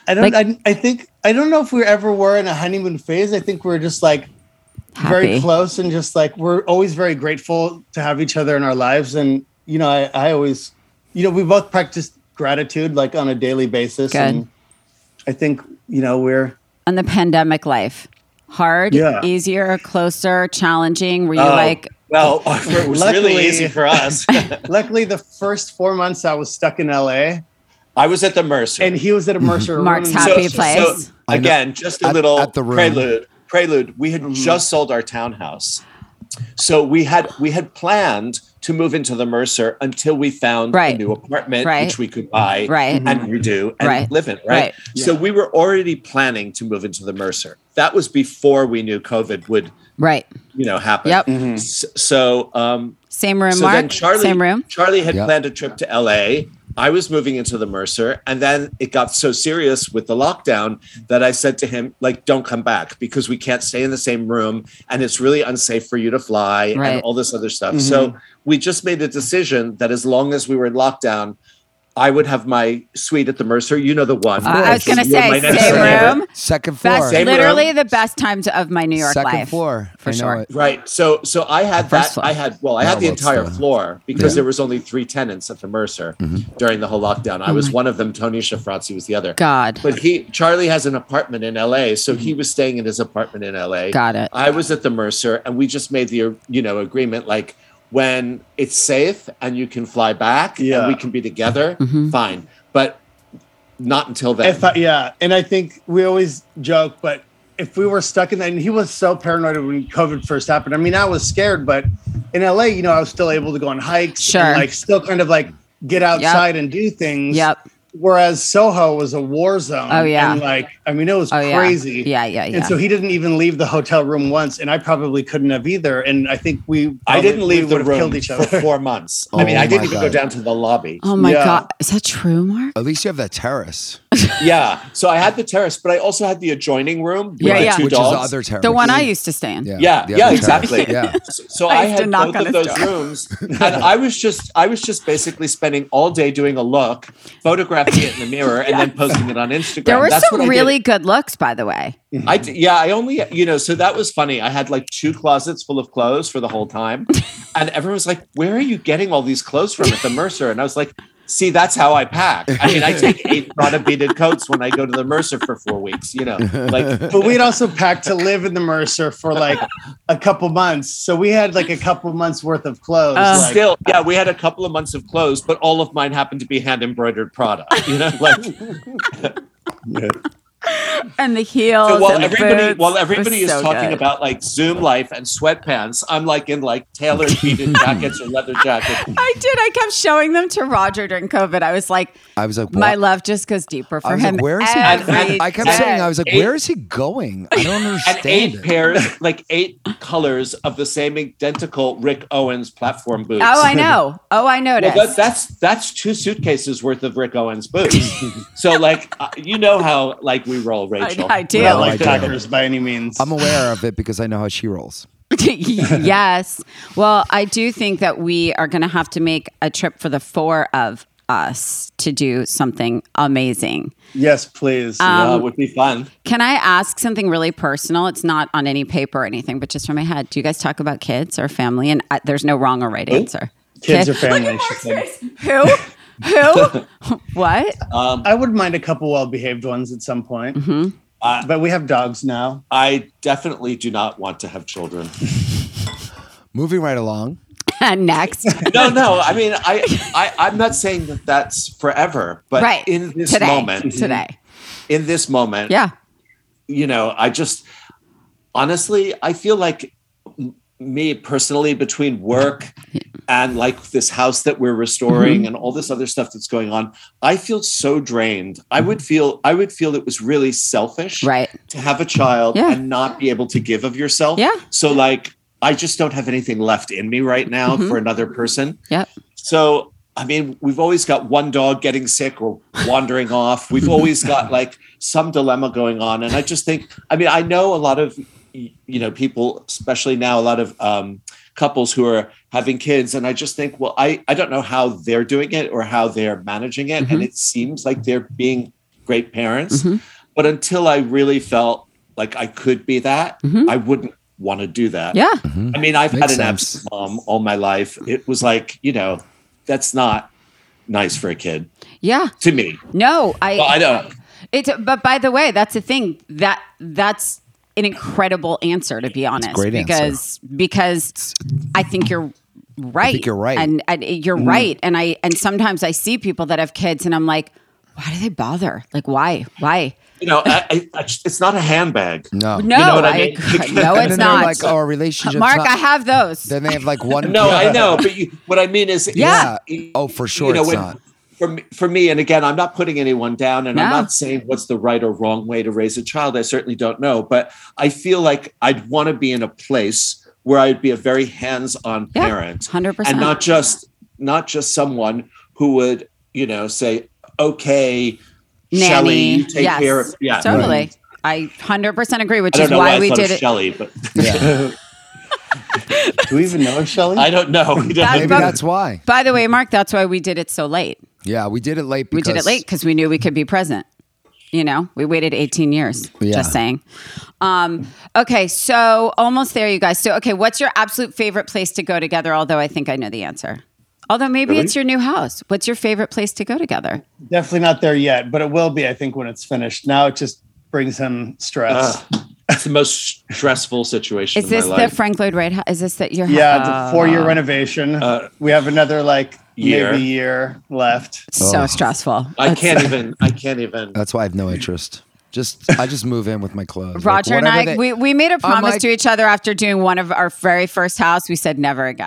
don't know if we ever were in a honeymoon phase. I think we're just like very Happy. close, and just like we're always very grateful to have each other in our lives. And I always, we both practice gratitude like on a daily basis. Good. And I think we're On the pandemic life. Hard, Yeah. easier, closer, challenging? Were you Oh, like, well, it was Luckily- really easy for us. luckily the first 4 months I was stuck in LA, I was at the Mercer. and he was at a Mercer. Mark's room. happy place? Again, just a At- little at the room. prelude. We had just sold our townhouse, so we had planned to move into the Mercer until we found Right. a new apartment, Right. which we could buy Right. and redo and Right. live in. Right. Right. So we were already planning to move into the Mercer. That was before we knew COVID would, right? happen. Yep. So Same room, so Mark? then Same room? Charlie had Yep. planned a trip to LA. I was moving into the Mercer, and then it got so serious with the lockdown that I said to him, like, don't come back because we can't stay in the same room, and it's really unsafe for you to fly Right. and all this other stuff. So we just made a decision that as long as we were in lockdown, I would have my suite at the Mercer. You know the one. I was going to You're my say, next same door neighbor. room. Second floor. Best, Same literally room. the best times of my New York Second life. floor. For I know sure. it. Right. So I had First that. floor. I had the No, entire that's the- floor because there was only 3 tenants at the Mercer during the whole lockdown. I was one of them. Tony Shafrazzi was the other. God. But Charlie has an apartment in LA, so he was staying in his apartment in LA. Got it. I was at the Mercer, and we just made the agreement like when it's safe and you can fly back Yeah. and we can be together, Mm-hmm. fine. But not until then. And I think we always joke, but if we were stuck in that, and he was so paranoid when COVID first happened. I mean, I was scared, but in LA, I was still able to go on hikes Sure. and like still kind of like get outside and do things. Yep. Whereas Soho was a war zone. Oh, yeah. And it was Oh, yeah. crazy. Yeah. And so he didn't even leave the hotel room once, and I probably couldn't have either. And I think I didn't leave the would have room killed each for other. 4 months. Oh I mean, I didn't my even God. go down to the lobby. Oh my Yeah. God. Is that true, Mark? At least you have that terrace. Yeah. So I had the terrace, but I also had the adjoining room with Yeah, the yeah. 2 Which is dogs. the other terrace. The one I used to stay in. Yeah, the yeah, other exactly. terrace. Yeah. So I I used to had knock both on of his those door. rooms, and I was just basically spending all day doing a look, photographing it in the mirror, and then posting it on Instagram. There were That's what some I did. really good looks, by the way. I only, so that was funny. I had like 2 closets full of clothes for the whole time. And everyone was like, where are you getting all these clothes from at the Mercer? And I was like, see, that's how I pack. I mean, I take 8 Prada beaded coats when I go to the Mercer for 4 weeks, like, But we'd also packed to live in the Mercer for like a couple months. So we had like a couple months worth of clothes. like- still, yeah, we had a couple of months of clothes, but all of mine happened to be hand embroidered Prada, like. And the heels. So and the boots while were everybody is so talking good. about like Zoom life and sweatpants, I'm like in like tailored beaded jackets or leather jackets. I did. I kept showing them to Roger during COVID. I was like, my love just goes deeper for I was him. like, where is he? every I kept day. saying, I was like, Eight- where is he going? I don't And understand 8 it. pairs, like 8 colors of the same identical Rick Owens platform boots. Oh, I know. Oh, I noticed. Well, that's 2 suitcases worth of Rick Owens boots. So like, you know how like we roll, Rachel. I do. We're not like I do. packers by any means. I'm aware of it because I know how she rolls. Yes. Well, I do think that we are going to have to make a trip for the 4 of us to do something amazing. Yes, please. Yeah, it would be fun. Can I ask something really personal? It's not on any paper or anything, but just from my head. Do you guys talk about kids or family? And there's no wrong or right answer. Kids or Look family. at she said. Mark's face. Who? What? I wouldn't mind a couple well-behaved ones at some point. But we have dogs now. I definitely do not want to have children. Moving right along. Next. No. I mean, I'm not saying that that's forever, but Right. in this Today. moment, in this moment, Yeah. you know, I just honestly, I feel like me personally, between work and like this house that we're restoring and all this other stuff that's going on, I feel so drained. I would feel it was really selfish, Right. to have a child Yeah. and not be able to give of yourself. Yeah. So like, I just don't have anything left in me right now for another person. Yep. So, I mean, we've always got one dog getting sick or wandering off. We've always got like some dilemma going on. And I just think, I mean, I know a lot of, you know, people, especially now, a lot of couples who are having kids. And I just think, well, I don't know how they're doing it or how they're managing it. And it seems like they're being great parents. But until I really felt like I could be that, I wouldn't want to do that. Yeah. I mean, I've Makes had an sense. absent mom all my life. It was like, you know, that's not nice for a kid Yeah. to me. No, Well, I don't. But by the way, that's the thing that's an incredible answer, to be honest. great answer. Because I think you're right. I think you're right. And you're right. And sometimes I see people that have kids and I'm like, why do they bother? Like, why? You know, it's not a handbag. No. No, You know what I mean? no, And it's then not. they're like, oh, our relationship's Mark, not- I have those. Then they have like one. No, I know, but what I mean is, Yeah. Oh, for sure, it's not. For me, and again, I'm not putting anyone down, and I'm No. not saying what's the right or wrong way to raise a child. I certainly don't know, but I feel like I'd want to be in a place where I'd be a very hands-on Yeah, parent, 100%. and not just someone who would, you know, say, "Okay, Nanny. Shelley, you take Yes. care of." Yeah, Totally. I 100% agree, which I is don't know why why I we thought did of it. Shelley, but Do we even know a Shelley? I don't know. We don't- Maybe that's why. By the way, Mark, that's why we did it so late. Yeah, we did it late. We did it late because we knew we could be present. You know, we waited 18 years. Yeah. Just saying. Okay, so almost there, you guys. So, okay, what's your absolute favorite place to go together? Although I think I know the answer. Although maybe it's your new house. What's your favorite place to go together? Definitely not there yet, but it will be, I think, when it's finished. Now it just brings him stress. It's the most stressful situation Is this in my the life. Frank Lloyd Wright house? Is this that your Yeah, it's a 4-year renovation. We have another year. maybe year left. So stressful. I can't even. That's why I have no interest. I just move in with my clothes. Like, Roger and whatever I, they- we made a promise like- to each other after doing one of our very first house. We said never again.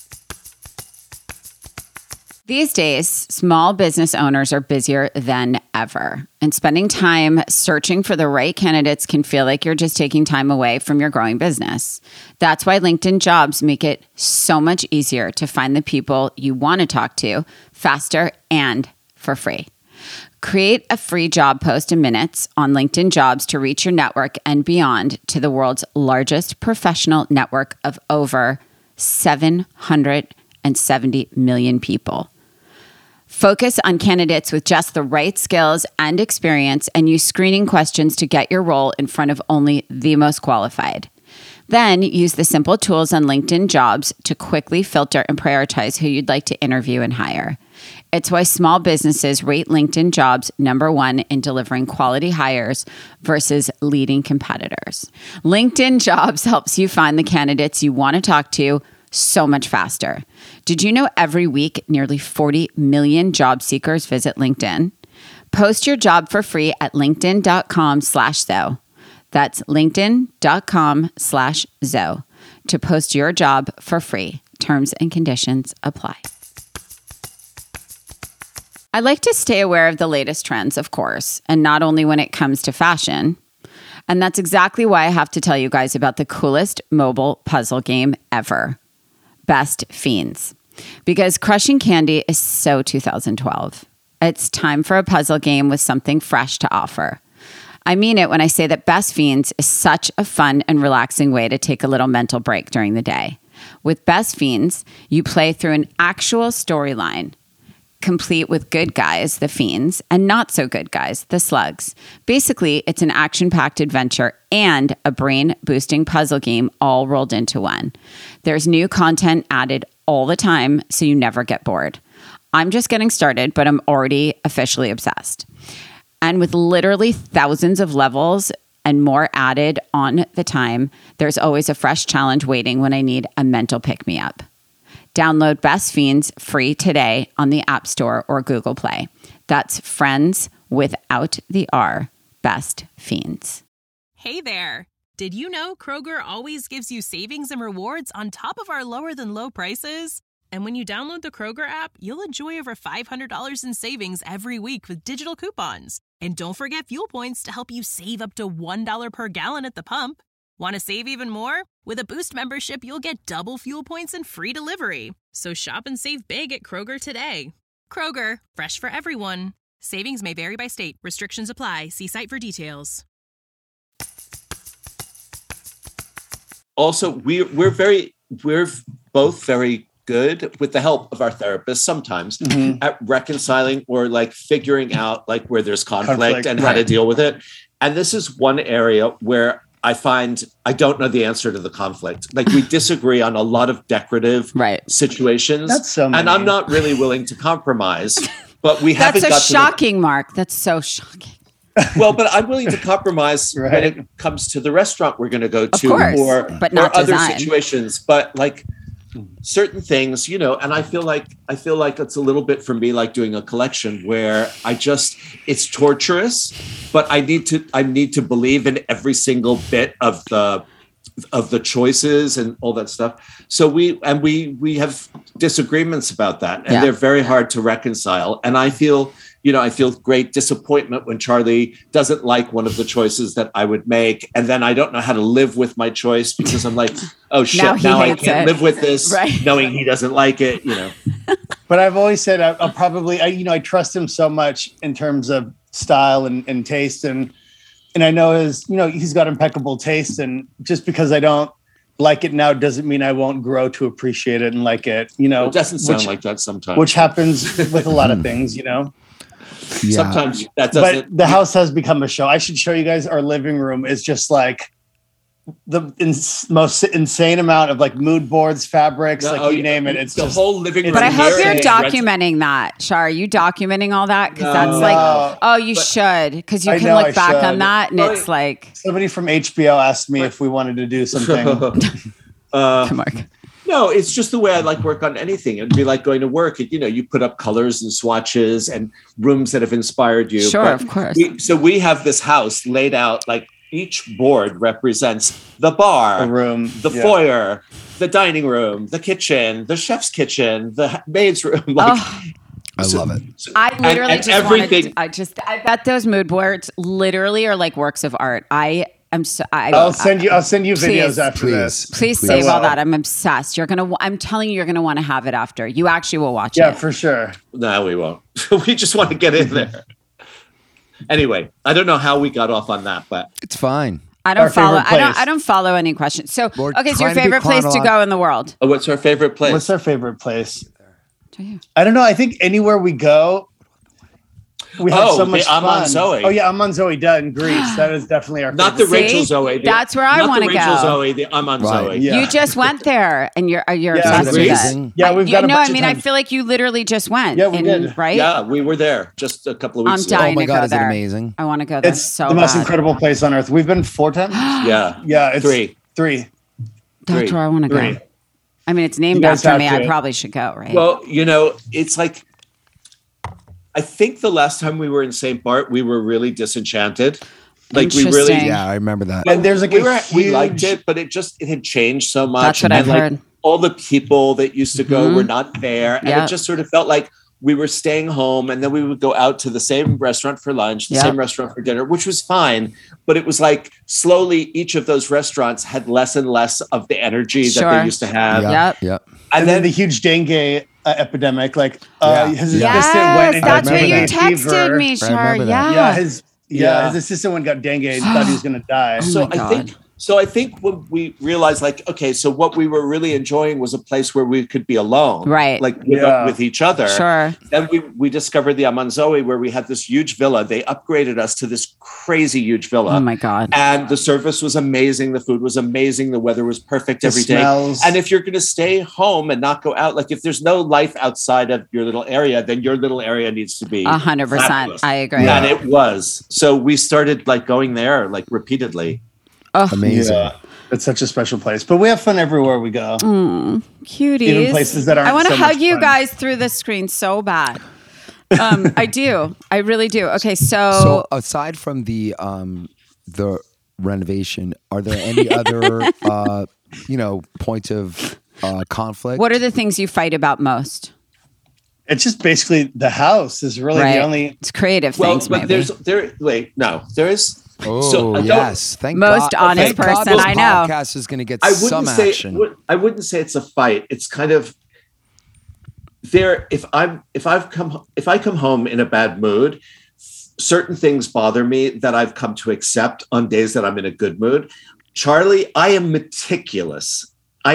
These days, small business owners are busier than ever, and spending time searching for the right candidates can feel like you're just taking time away from your growing business. That's why LinkedIn Jobs make it so much easier to find the people you want to talk to faster and for free. Create a free job post in minutes on LinkedIn Jobs to reach your network and beyond to the world's largest professional network of over 770 million people. Focus on candidates with just the right skills and experience and use screening questions to get your role in front of only the most qualified. Then use the simple tools on LinkedIn Jobs to quickly filter and prioritize who you'd like to interview and hire. It's why small businesses rate LinkedIn Jobs #1 in delivering quality hires versus leading competitors. LinkedIn Jobs helps you find the candidates you want to talk to so much faster. Did you know every week nearly 40 million job seekers visit LinkedIn? Post your job for free at linkedin.com/Zoe. That's linkedin.com/Zoe to post your job for free. Terms and conditions apply. I like to stay aware of the latest trends, of course, and not only when it comes to fashion. And that's exactly why I have to tell you guys about the coolest mobile puzzle game ever. Best Fiends. Because crushing candy is so 2012. It's time for a puzzle game with something fresh to offer. I mean it when I say that Best Fiends is such a fun and relaxing way to take a little mental break during the day. With Best Fiends, you play through an actual storyline. complete with good guys, the fiends, and not so good guys, the slugs. Basically, it's an action-packed adventure and a brain-boosting puzzle game all rolled into one. There's new content added all the time, so you never get bored. I'm just getting started, but I'm already officially obsessed. And with literally thousands of levels and more added on the time, there's always a fresh challenge waiting when I need a mental pick-me-up. Download Best Fiends free today on the App Store or Google Play. That's Friends without the R. Best Fiends. Hey there. Did you know Kroger always gives you savings and rewards on top of our lower than low prices? And when you download the Kroger app, you'll enjoy over $500 in savings every week with digital coupons. And don't forget fuel points to help you save up to $1 per gallon at the pump. Want to save even more? With a Boost membership, you'll get double fuel points and free delivery. So shop and save big at Kroger today. Kroger, fresh for everyone. Savings may vary by state. Restrictions apply. See site for details. Also, we're both very good with the help of our therapist sometimes at reconciling or like figuring out like where there's conflict and how to deal with it. And this is one area where I find I don't know the answer to the conflict. Like we disagree on a lot of decorative situations. That's so many. And I'm not really willing to compromise, but we haven't got to That's so shocking, Mark. That's so shocking. Well, but I'm willing to compromise when it comes to the restaurant we're going to go to, but not or other design. situations. But like certain things, you know, and I feel like it's a little bit for me like doing a collection where it's torturous, but I need to believe in every single bit of the choices and all that stuff. So we have disagreements about that, and they're very hard to reconcile. And I feel great disappointment when Charlie doesn't like one of the choices that I would make. And then I don't know how to live with my choice because I'm like, oh shit, now I can't live with this knowing he doesn't like it, you know. But I've always said I trust him so much in terms of style and taste. And I know he's got impeccable taste. And just because I don't like it now doesn't mean I won't grow to appreciate it and like it, you know. It doesn't sound like that sometimes. Which happens with a lot of things, you know. Yeah. Sometimes that doesn't. But the house has become a show. I should show you guys our living room is just like the most insane amount of like mood boards, fabrics, you name it. It's the just, whole living room. But I hope you're documenting that. Shar, are you documenting all that? Because that's you should. Because you can look back on that and it's like. Somebody from HBO asked me if we wanted to do something. Mark. No, it's just the way I like work on anything. It'd be like going to work. You put up colors and swatches and rooms that have inspired you. Sure, of course. We have this house laid out like each board represents the bar, the room, the foyer, the dining room, the kitchen, the chef's kitchen, the maid's room. I love it. I literally I bet those mood boards literally are like works of art. I'll send you videos after this. Please save all that. I'm obsessed. I'm telling you, you're gonna want to have it after. You actually will watch it. Yeah, for sure. No, we won't. We just want to get in there. Anyway, I don't know how we got off on that, but it's fine. I don't follow any questions. So, okay, so your favorite place to go in the world? Oh, what's our favorite place? What's our favorite place? I don't know. I think anywhere we go, we have so much fun. Amman Zoe. Oh yeah, Amman Zoe in Greece. That is definitely our favorite. Not the Rachel Zoe. That's where I want to go. Rachel Zoe, the Amman Zoe. Yeah. You just went there, and you're obsessed with it. Yeah, we've got. I feel like you literally just went. Yeah, we did. Right? Yeah, we were there just a couple of weeks ago. I'm dying to go there. is it amazing? I want to go there. It's the most incredible place on earth. We've been 4 times. Yeah. It's three. That's where I want to go. I mean, it's named after me. I probably should go, right? Well, it's like. I think the last time we were in St. Bart, we were really disenchanted. Like we really, I remember that. And there's like we liked it, but it had changed so much. That's what I've heard. All the people that used to go were not there, and it just sort of felt like we were staying home, and then we would go out to the same restaurant for lunch, the same restaurant for dinner, which was fine. But it was like slowly, each of those restaurants had less and less of the energy that they used to have. Yep. And then the huge dengue epidemic, his assistant went and that's got what you dengue texted fever. me, Shar. His assistant went and got dengue and thought he was going to die. So So I think when we realized, like, okay, so what we were really enjoying was a place where we could be alone, Right. Like with each other. Sure. Then we discovered the Amanzoe, where we had this huge villa. They upgraded us to this crazy huge villa. Oh my God. And the service was amazing. The food was amazing. The weather was perfect every day. And if you're going to stay home and not go out, like if there's no life outside of your little area, then your little area needs to be 100%. I agree. And it was. So we started like going there like repeatedly. Oh, Amazing. Yeah. It's such a special place, but we have fun everywhere we go. Cuties. Even places that aren't I want to so hug much you fun. guys through the screen so bad. I do. I really do. Okay, So aside from the renovation, are there any other points of conflict? what are the things you fight about most? It's just basically the house is really Right. the only. It's creative Well, things, but maybe. there is. Oh, yes. Thank Most God. honest Thank God person this I know. podcast is going to get I some wouldn't say action. I wouldn't say it's a fight. It's kind of there. If I come home in a bad mood, certain things bother me that I've come to accept on days that I'm in a good mood. Charlie, I am meticulous.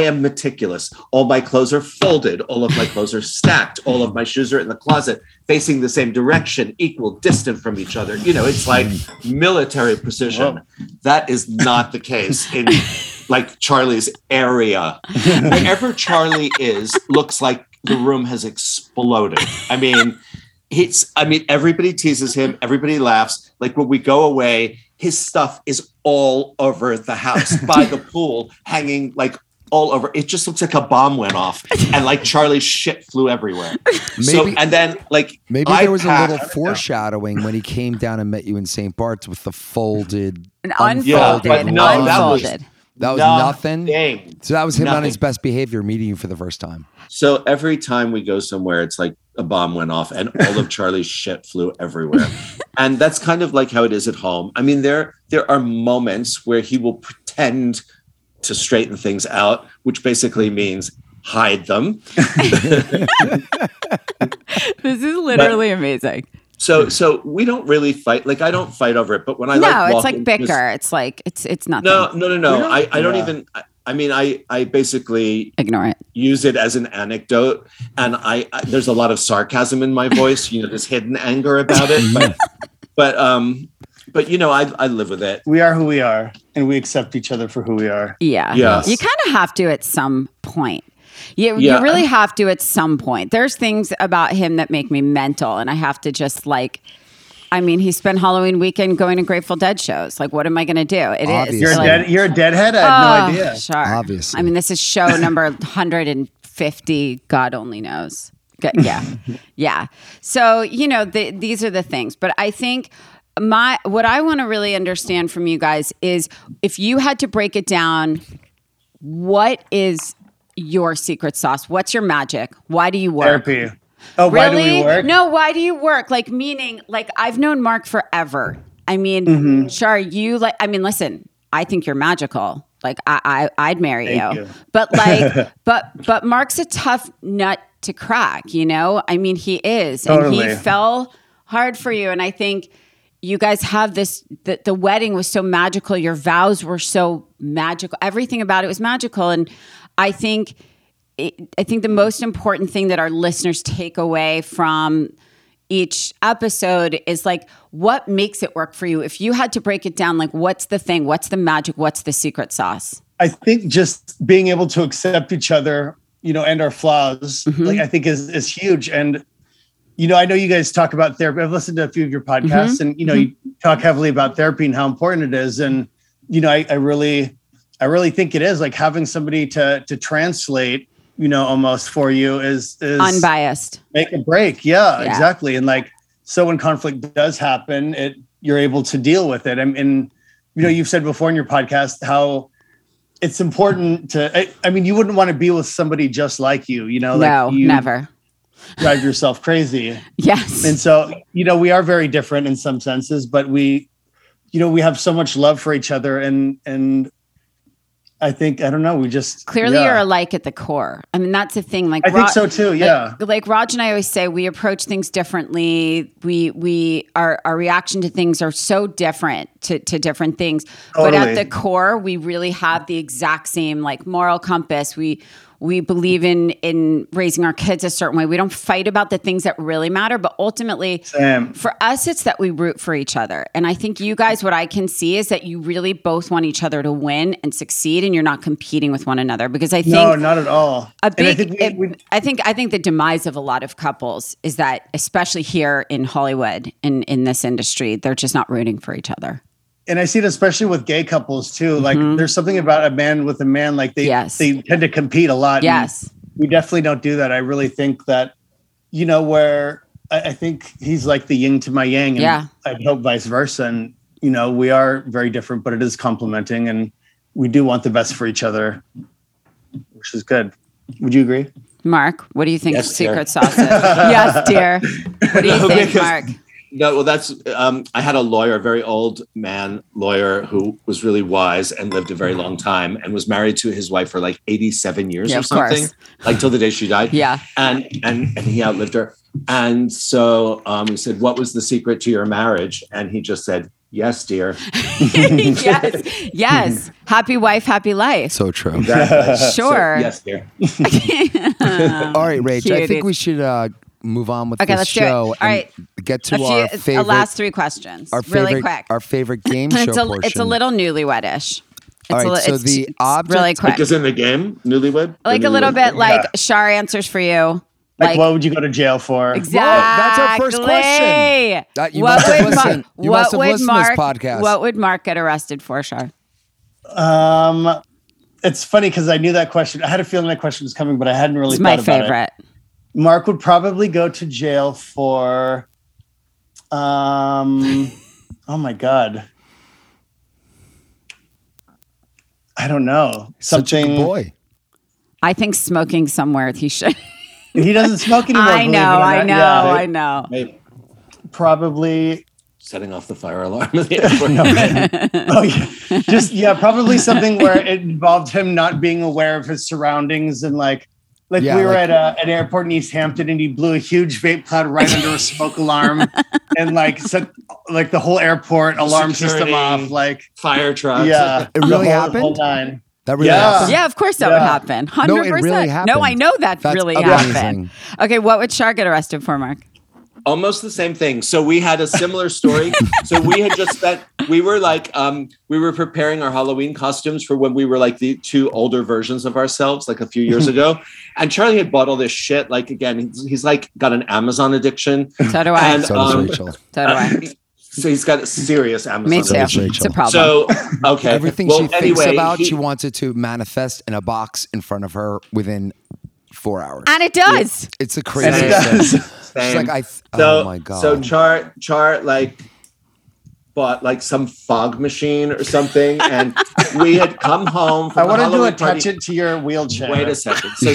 All my clothes are folded. All of my clothes are stacked. All of my shoes are in the closet, facing the same direction, equal distant from each other. It's like military precision. That is not the case in like Charlie's area. Wherever Charlie is, looks like the room has exploded. I mean, everybody teases him. Everybody laughs. Like when we go away, his stuff is all over the house, by the pool, hanging like all over. It just looks like a bomb went off, and like Charlie's shit flew everywhere. Maybe there was a little foreshadowing when he came down and met you in St. Bart's with the folded, Unfolded. That was nothing. Dang. So that was him on Nothing. his best behavior, meeting you for the first time. So every time we go somewhere, it's like a bomb went off and all of Charlie's shit flew everywhere. And that's kind of like how it is at home. I mean, there are moments where he will pretend to straighten things out, which basically means hide them. This is literally amazing. So we don't really fight. Like I don't fight over it, but when I it's like bicker. It's like it's nothing. No. I don't even. I mean, I basically Ignore it. use it as an anecdote, and I there's a lot of sarcasm in my voice. This hidden anger about it, but I live with it. We are who we are, and we accept each other for who we are. Yeah. Yes. You kind of have to at some point. You Yeah. really have to at some point. There's things about him that make me mental, and I have to just like. I mean, he spent Halloween weekend going to Grateful Dead shows. Like, what am I going to do? It is. You're a deadhead? I had no idea. Sure. Obviously. I mean, this is show number 150. God only knows. Yeah. Yeah. So, these are the things. But I think what I want to really understand from you guys is if you had to break it down, what is your secret sauce? What's your magic? Why do you work? Therapy. Oh, why Really? do we work? No, why do you work? Like, meaning, like, I've known Mark forever. I mean, Char, listen, I think you're magical. Like, I'd marry Thank you. you. But like, but Mark's a tough nut to crack, I mean, he is. Totally. And he fell hard for you. And I think you guys have this, the wedding was so magical. Your vows were so magical. Everything about it was magical. And I think the most important thing that our listeners take away from each episode is like, what makes it work for you? If you had to break it down, like, what's the thing? What's the magic? What's the secret sauce? I think just being able to accept each other, and our flaws, like I think is huge. And, I know you guys talk about therapy. I've listened to a few of your podcasts and, you talk heavily about therapy and how important it is. And, I really think it is like having somebody to translate, almost for you is Unbiased. make a break. Yeah, exactly. And like, so when conflict does happen, you're able to deal with it. And you've said before in your podcast how it's important to, you wouldn't want to be with somebody just like you, No, you never. drive yourself crazy. Yes. And so, we are very different in some senses, but we have so much love for each other and I think, I don't know. We just Clearly, you're alike at the core. I mean, that's the thing. Like I think so too. Yeah. Like Raj and I always say, we approach things differently. Our reaction to things are so different to different things. Totally. But at the core, we really have the exact same like moral compass. We believe in raising our kids a certain way. We don't fight about the things that really matter, but ultimately, for us, it's that we root for each other. And I think you guys, what I can see is that you really both want each other to win and succeed, and you're not competing with one another. Because I think no, not at all. I think the demise of a lot of couples is that, especially here in Hollywood, in this industry, they're just not rooting for each other. And I see it especially with gay couples too. Like there's something about a man with a man, like they tend to compete a lot. Yes. We definitely don't do that. I really think that, where I think he's like the yin to my yang, and I hope vice versa. And, we are very different, but it is complementing, and we do want the best for each other, which is good. Would you agree? Mark, what do you think Yes, secret sauce is? Yes, dear. What do you think, Mark? No, well, that's, I had a lawyer, a very old man lawyer who was really wise and lived a very long time and was married to his wife for like 87 years or something, like till the day she died. Yeah. And he outlived her. And so he said, what was the secret to your marriage? And he just said, yes, dear. Yes. Happy wife, happy life. So true. Exactly. Sure. So, yes, dear. All right, Rach, I think we should move on with this show. All right. Get to our favorite. Last three questions. Really quick. Our favorite game show portion. It's a little newlywedish. All right, so the object. Really quick. Like is in the game, newlywed? Like a little bit like Shar answers for you. Like, what would you go to jail for? Exactly. That's our first question. You must have listened to this podcast. What would Mark get arrested for, Shar? It's funny because I knew that question. I had a feeling that question was coming, but I hadn't really thought about it. It's my favorite. Mark would probably go to jail for, oh my God. I don't know. Such a good boy. I think smoking somewhere he should. He doesn't smoke anymore. I know. Maybe. Probably setting off the fire alarm at the airport. Oh yeah. Probably something where it involved him not being aware of his surroundings, and like we were at an airport in East Hampton, and he blew a huge vape cloud right under a smoke alarm, and set the whole airport alarm system off, like fire trucks. Yeah, it really happened. Whole time. That really happened? Yeah, of course that would happen. 100%. No, it really happened. No, I know that's really amazing. happened. Okay, what would Shar get arrested for, Mark? Almost the same thing. So we had a similar story. So we had just spent, we were preparing our Halloween costumes for when we were like the two older versions of ourselves, like a few years ago. And Charlie had bought all this shit. Like, again, he's like got an Amazon addiction. So do I. And, so does Rachel. So do I. So he's got a serious Amazon Me too. addiction. It's a problem. So, okay. Everything she thinks about, she wants it to manifest in a box in front of her within 4 hours. And it does. It's the craziest thing. She's like, oh my God. So Char like bought like some fog machine or something, and we had come home from I wanted to attach party. it to your wheelchair. Wait a second. So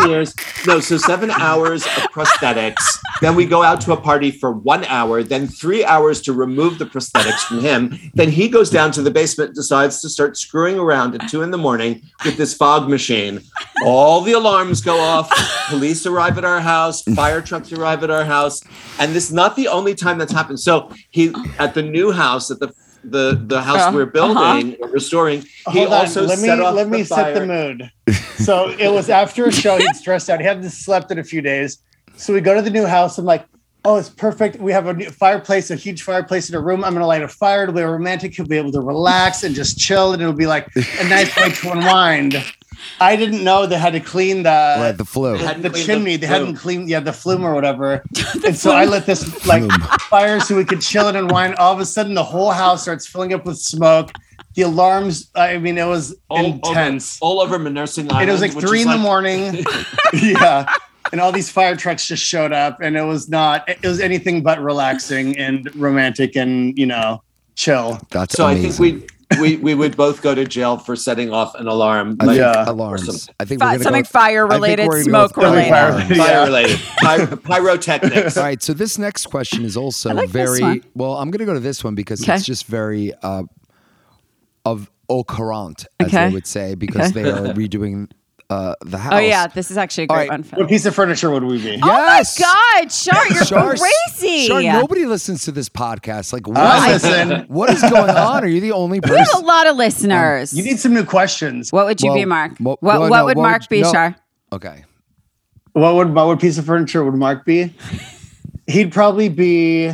7 hours of prosthetics. Then we go out to a party for 1 hour, then 3 hours to remove the prosthetics from him. Then he goes down to the basement, decides to start screwing around at 2 a.m. with this fog machine. All the alarms go off. Police arrive at our house. Fire trucks arrive at our house. And this is not the only time that's happened. So he, at the new house, at the house we're building, or restoring, he also set off Let me set the mood. So it was after a show. He'd stressed out. He hadn't slept in a few days. So we go to the new house. I'm like, oh, it's perfect. We have a new fireplace, a huge fireplace in a room. I'm going to light a fire. It'll be romantic. He'll be able to relax and just chill. And it'll be like a nice way to unwind. I didn't know they had to clean the flue. The chimney. They hadn't cleaned the flume or whatever. And so I lit this fire so we could chill and unwind. All of a sudden, the whole house starts filling up with smoke. The alarms, I mean, it was intense. All over my nursing island. And it was like 3 a.m. Yeah. And all these fire trucks just showed up, and it was anything but relaxing and romantic and, chill. That's so amazing. I think we would both go to jail for setting off an alarm. Alarms. I think we're going to something fire related, smoke related. Fire related. Pyrotechnics. All right. So this next question is also well, I'm going to go to this one because it's just very of au courant, as Okay. they would say, because they are redoing the house. Oh yeah, this is actually a great All right. one. For What piece of furniture would we be? Yes. Oh my God, Shar, you're Shar, crazy. Shar, nobody listens to this podcast. Like, I listen. what is going on? Are you the only We have a person? lot of listeners. You need some new questions. What would you Well, be, Mark? well, what no, what would what Mark would- be, no. Shar? Okay. What piece of furniture would Mark be? He'd probably be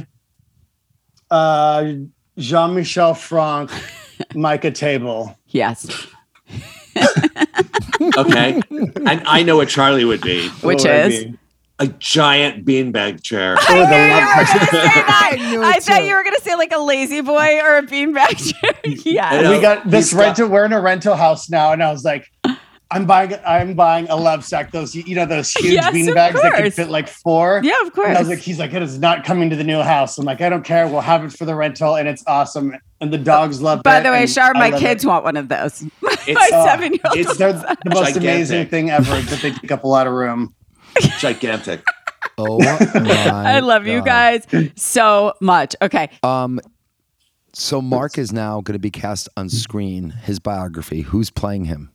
Jean-Michel Franck mica table. Yes. Okay. And I know what Charlie would be. Which What would I is? be? A giant beanbag chair. Oh, the love- I thought you were going to say like a lazy boy or a beanbag chair. Yeah. We got this He's got- rental. We're in a rental house now, and I was like, I'm buying a love sack. Those those huge Yes, of beanbags that can course. fit like 4. Yeah, of course. And I was like, he's like, it is not coming to the new house. I'm like, I don't care. We'll have it for the rental, and it's awesome. And the dogs love it. By the way, and Shar, I my love kids it. want one of those. My It's, 7-year-old. They're the most Gigantic. amazing thing ever, but they take up a lot of room. Gigantic. Oh my! I love you God. guys so much. Okay. So Mark is now going to be cast on screen. His biography. Who's playing him?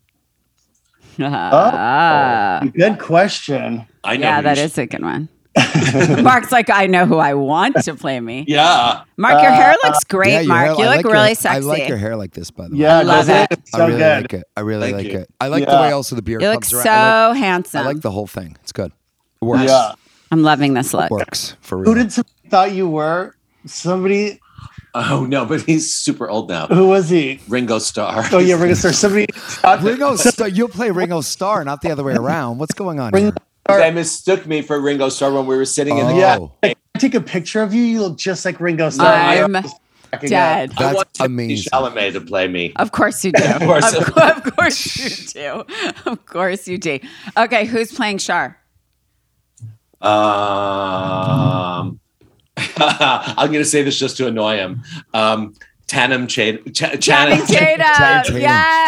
Good question. I know. Yeah, who that you is a good one. Mark's like, I know who I want to play me. Yeah. Mark, your hair looks great, Yeah, your Mark. hair- you I look like really your, sexy. I like your hair like this, by the way. Yeah, love does it. So I really good. like it. I really Thank like you. it. I like the Yeah. way also the beard You look comes so around. handsome. I like the whole thing. It's good. It works. Yeah. I'm loving this look. Works for real. Who did somebody thought you were? Somebody. Oh no, but he's super old now. Who was he? Ringo Starr. Oh yeah, Ringo Starr. Somebody. Ringo Starr? You'll play Ringo Starr, not the other way around. What's going on here? They mistook me for Ringo Starr when we were sitting in the Yeah. Oh. Like, take a picture of you. You look just like Ringo Starr. I'm dead. I That's want Timothée amazing. Chalamet to play me. Of course you do. Of course. course you do. Of course you do. Okay, who's playing Shar? I'm going to say this just to annoy him. Channing Channing Channing Tatum. Tatum.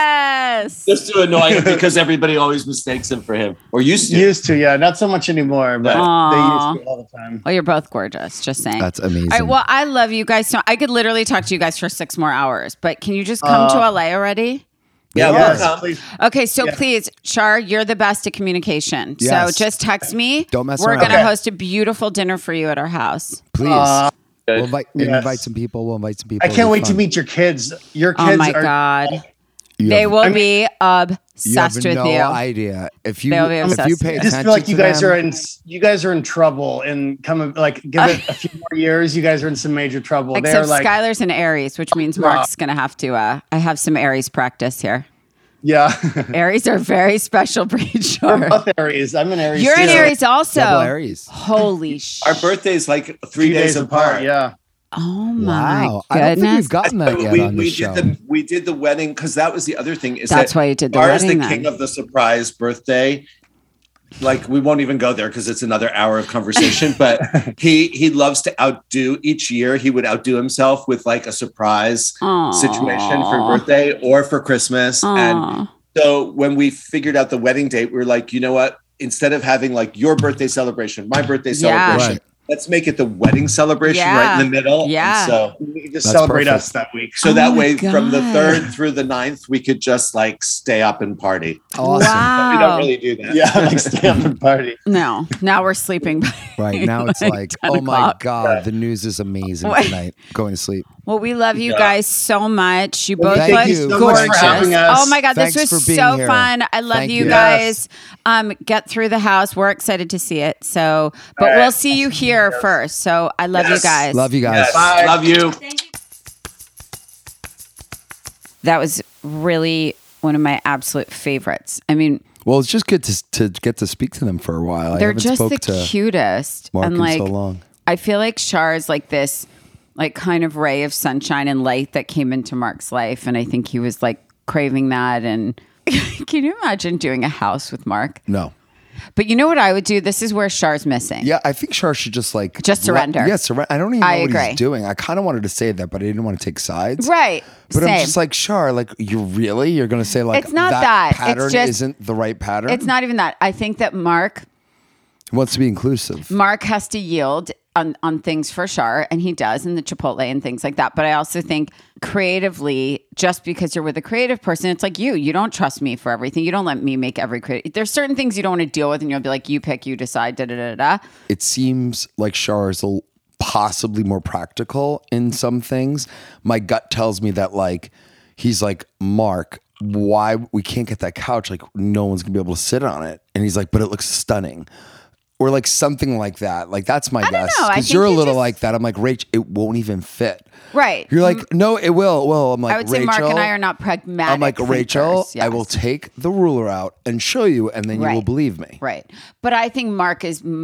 Yes. just to annoy him because everybody always mistakes him for him. Or used to. Used to, yeah, not so much anymore, but Aw. they used to all the time. Well, you're both gorgeous. Just saying. That's amazing. All right, well, I love you guys. So I could literally talk to you guys for 6 more hours, but can you just come to LA already? Yeah, Yes, well, please. Okay, so Yeah. please, Shar, you're the best at communication. Yes. So just text me. Don't mess We're around. going to Okay. host a beautiful dinner for you at our house. Please. We'll invite, Yes. invite some people. We'll invite some people. I can't It'll be wait to fun. meet your kids. Your kids Oh my are God. You They have- will I mean- be You have obsessed with no you. idea. If you They'll be if you obsessed pay with I you. just attention feel like you to guys them, are in trouble and give it a few more years. You guys are in some major trouble. They're Except like, Skylar's in Aries, which means Mark's going to have to, I have some Aries practice here. yeah, Aries are very special breed, we're Shar. both Aries. I'm an Aries. You're an too. Aries also. double Aries. Holy shit. our birthday's like 3 3 days apart. Yeah. Oh my Wow. I don't think goodness. we've gotten that yet on the show. We did the wedding because that was the other thing. Is That's that why you did the Shar is wedding the then. king of the surprise birthday. Like we won't even go there because it's another hour of conversation. But he loves to outdo each year. He would outdo himself with like a surprise situation for birthday or for Christmas. And Aw. so when we figured out the wedding date, we were like, you know what? Instead of having like your birthday celebration, my birthday Yeah. celebration, Right. let's make it the wedding celebration right in the middle. Yeah. And so We can just That's celebrate perfect. us that week. so Oh that my way, from the God. 3rd through the 9th, we could just like stay up and party. Awesome. Wow. We don't really do that. Yeah, like stay up and party. No, now we're sleeping. Right now it's like, 10 oh my o'clock. God, the news is amazing What? tonight. Going to sleep. Well, we love you guys so much. You both Thank look you so much gorgeous. for having us. Oh my God, this Thanks was for being so here. fun. I love Thank you you. guys. Get through the house. We're excited to see it. So, but we'll see you here first. So I love you Yes. guys. Love you guys. Yes. Bye. Love you. That was really one of my absolute favorites. I mean, Well, it's just good to get to speak to them for a while. I they're haven't just spoke the to cutest. Mark and in like, so long. I feel like Shar is like this, like kind of ray of sunshine and light that came into Mark's life. And I think he was like craving that. And can you imagine doing a house with Mark? No. But you know what I would do? This is where Char's missing. Yeah, I think Shar should just like Just surrender. Yeah, surrender. I don't even know I what agree. he's doing. I kind of wanted to say that, but I didn't want to take sides. Right. But Same. I'm just like, Shar, like you're going to say like It's not that. It's pattern just- isn't the right pattern. It's not even that. I think that Mark wants to be inclusive. has to yield on things for Shar, and he does in the Chipotle and things like that. But I also think creatively just because you're with a creative person, it's like you don't trust me for everything. You don't let me make every creative. There's certain things you don't want to deal with, and you'll be like, you pick, you decide, da da da da. It seems like Shar is possibly more practical in some things. My gut tells me that like he's like, Mark, why we can't get that couch? Like no one's gonna be able to sit on it. And he's like, but it looks stunning. Or like something like that. Like that's my guess. Because you're a little like that. I'm like, Rach, it won't even fit. Right. You're like, no, it will. Well, I'm like, I would say Rachel, Mark and I are not pragmatic. I'm like, Rachel, thinkers. Yes. I will take the ruler out and show you, and then you will believe me. Right. But I think Mark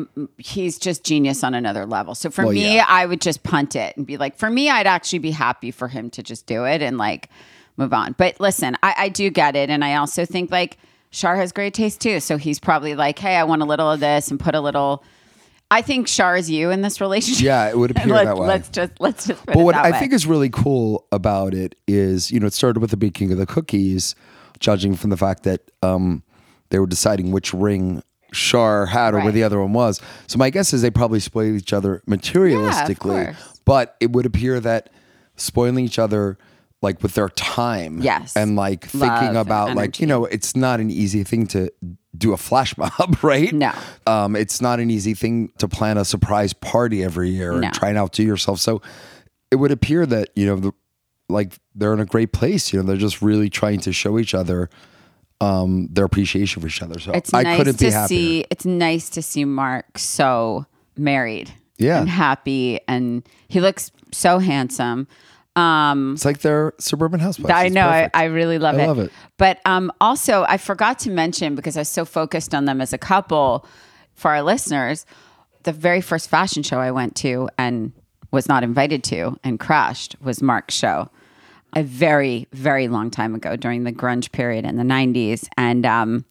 he's just genius on another level. So for me, yeah. I would just punt it and be like, for me, I'd actually be happy for him to just do it and like move on. But listen, I do get it. And I also think like Shar has great taste too. So he's probably like, hey, I want a little of this and put a little. I think Shar is you in this relationship. Yeah, it would appear that way. Let's just put it But what that I way. think is really cool about it is, it started with the baking of the cookies, judging from the fact that they were deciding which ring Shar had or where the other one was. So my guess is they probably spoiled each other materialistically. Yeah, of course. But it would appear that spoiling each other like with their time and like thinking about like, it's not an easy thing to do a flash mob, right? No. It's not an easy thing to plan a surprise party every year and try and outdo yourself. So it would appear that, like they're in a great place. They're just really trying to show each other their appreciation for each other. So I couldn't be happier. It's nice to see Mark so married and happy, and he looks so handsome. It's like they're suburban housewives. I know. I really love it. I love it. But also, I forgot to mention, because I was so focused on them as a couple, for our listeners, the very first fashion show I went to and was not invited to and crashed was Mark's show a very, very long time ago during the grunge period in the 90s. And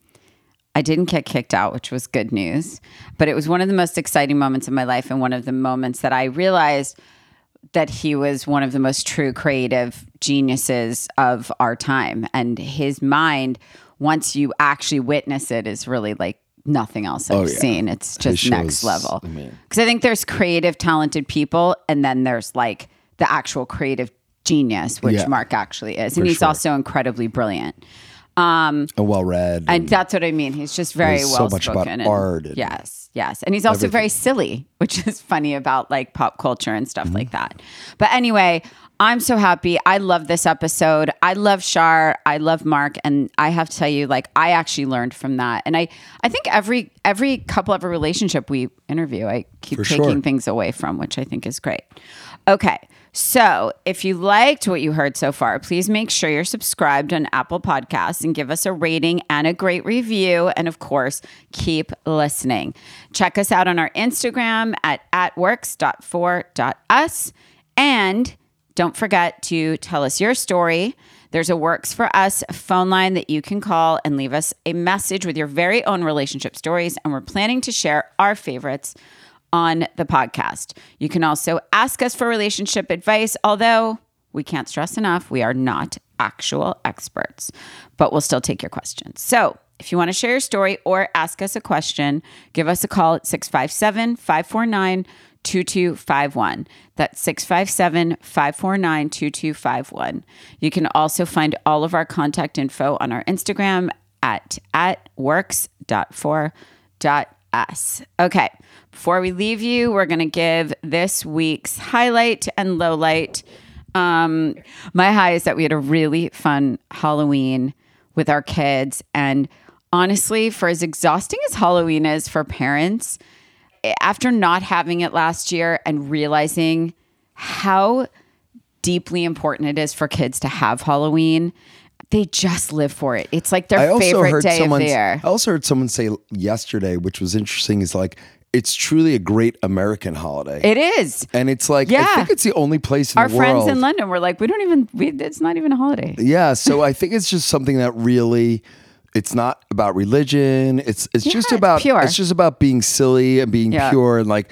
I didn't get kicked out, which was good news. But it was one of the most exciting moments of my life, and one of the moments that I realized that he was one of the most true creative geniuses of our time. And his mind, once you actually witness it, is really like nothing else I've seen. It's just next level. Because I think there's creative, talented people, and then there's like the actual creative genius, which Mark actually is. And he's also incredibly brilliant. And well-read. And that's what I mean. He's just very well-spoken. So much about art. Yes. And he's also very silly, which is funny about like pop culture and stuff like that. But anyway, I'm so happy. I love this episode. I love Shar. I love Mark. And I have to tell you, like, I actually learned from that. And I think every couple, every relationship we interview, I keep taking things away from, which I think is great. Okay. So if you liked what you heard so far, please make sure you're subscribed on Apple Podcasts and give us a rating and a great review. And of course, keep listening. Check us out on our Instagram at works.for.us. And don't forget to tell us your story. There's a Works for Us phone line that you can call and leave us a message with your very own relationship stories. And we're planning to share our favorites on the podcast. You can also ask us for relationship advice, although we can't stress enough, we are not actual experts, but we'll still take your questions. So if you want to share your story or ask us a question, give us a call at 657-549-2251. That's 657-549-2251. You can also find all of our contact info on our Instagram at works.for.us. Okay. Before we leave you, we're going to give this week's highlight and lowlight. My high is that we had a really fun Halloween with our kids. And honestly, for as exhausting as Halloween is for parents, after not having it last year and realizing how deeply important it is for kids to have Halloween, they just live for it. It's like their favorite day of the year. I also heard someone say yesterday, which was interesting, is like, it's truly a great American holiday. It is. And it's like, I think it's the only place in the world. Our friends in London were like, it's not even a holiday. Yeah. So I think it's just something that really, it's not about religion. It's just about pure. It's just about being silly and being pure, and like,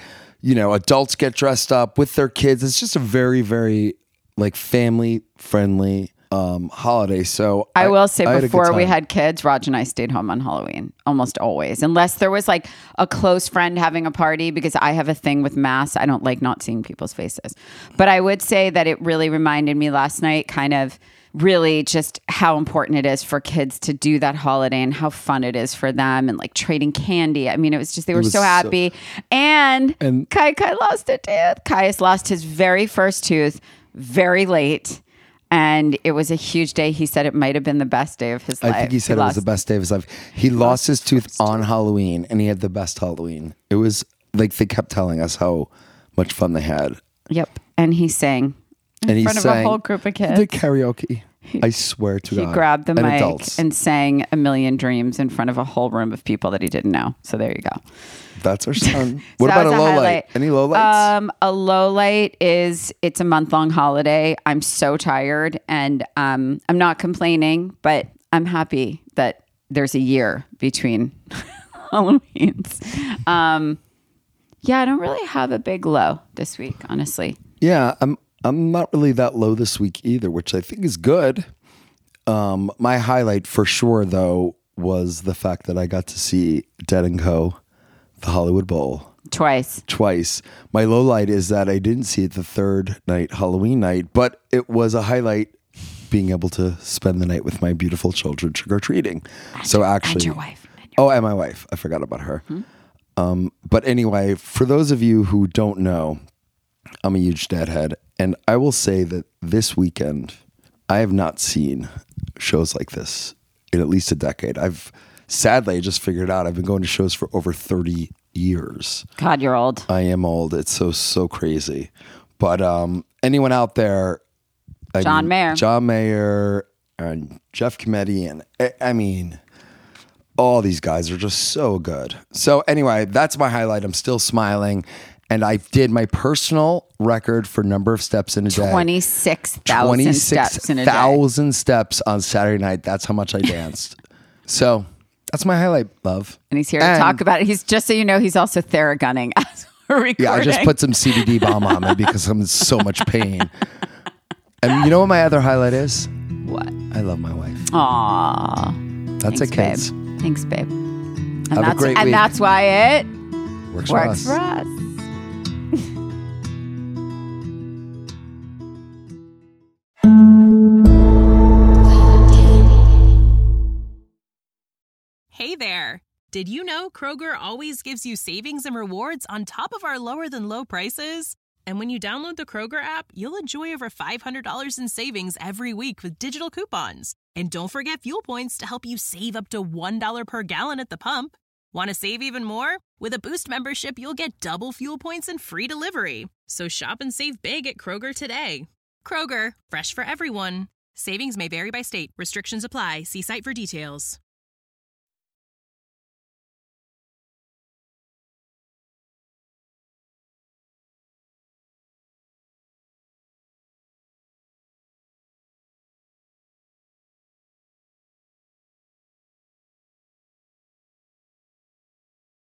adults get dressed up with their kids. It's just a very, very like family friendly holiday. So I will say, had a good before we time. had kids, Raj and I stayed home on Halloween almost always, unless there was like a close friend having a party, because I have a thing with masks. I don't like not seeing people's faces. But I would say that it really reminded me last night, kind of really just how important it is for kids to do that holiday and how fun it is for them, and like trading candy. I mean, it was just, they were so happy. And Kai lost a tooth. Caius lost his very first tooth very late. And it was a huge day. He said it might have been the best day of his life. I think he said it was the best day of his life. He lost his tooth on Halloween, and he had the best Halloween. It was like they kept telling us how much fun they had. Yep. And he sang in front of a whole group of kids. The karaoke. I swear to God. He grabbed the mic adults. and sang A Million Dreams in front of a whole room of people that he didn't know. So there you go. That's our son. What So about that a was low highlight. light? Any low lights? A low light is, it's a month-long holiday. I'm so tired, and I'm not complaining, but I'm happy that there's a year between Halloweens. Yeah, I don't really have a big low this week, honestly. Yeah, I'm not really that low this week either, which I think is good. My highlight for sure, though, was the fact that I got to see Dead & Co., the Hollywood Bowl. Twice. My low light is that I didn't see it the third night, Halloween night, but it was a highlight being able to spend the night with my beautiful children trick-or-treating. So actually, And your wife. and my wife. I forgot about her. But anyway, for those of you who don't know, I'm a huge Deadhead, and I will say that this weekend, I have not seen shows like this in at least a decade. Sadly, I just figured out I've been going to shows for over 30 years. God, you're old. I am old. It's so crazy. But anyone out there, John Mayer and Jeff Cometti, and I mean, all these guys are just so good. So anyway, that's my highlight. I'm still smiling. And I did my personal record for number of steps in a day. 26,000 steps in a day. 26,000 steps on Saturday night. That's how much I danced. So that's my highlight, love. And he's here to talk about it. He's, just so you know, he's also Theragunning as we're recording. Yeah, I just put some CBD balm on me because I'm in so much pain. And you know what my other highlight is? What? I love my wife. Aww. That's it, kids. Babe. Thanks, babe. And Have a great week. And that's why it Works for us. Hey there! Did you know Kroger always gives you savings and rewards on top of our lower than low prices? And when you download the Kroger app, you'll enjoy over $500 in savings every week with digital coupons. And don't forget fuel points to help you save up to $1 per gallon at the pump. Want to save even more? With a Boost membership, you'll get double fuel points and free delivery. So shop and save big at Kroger today. Kroger, fresh for everyone. Savings may vary by state. Restrictions apply. See site for details.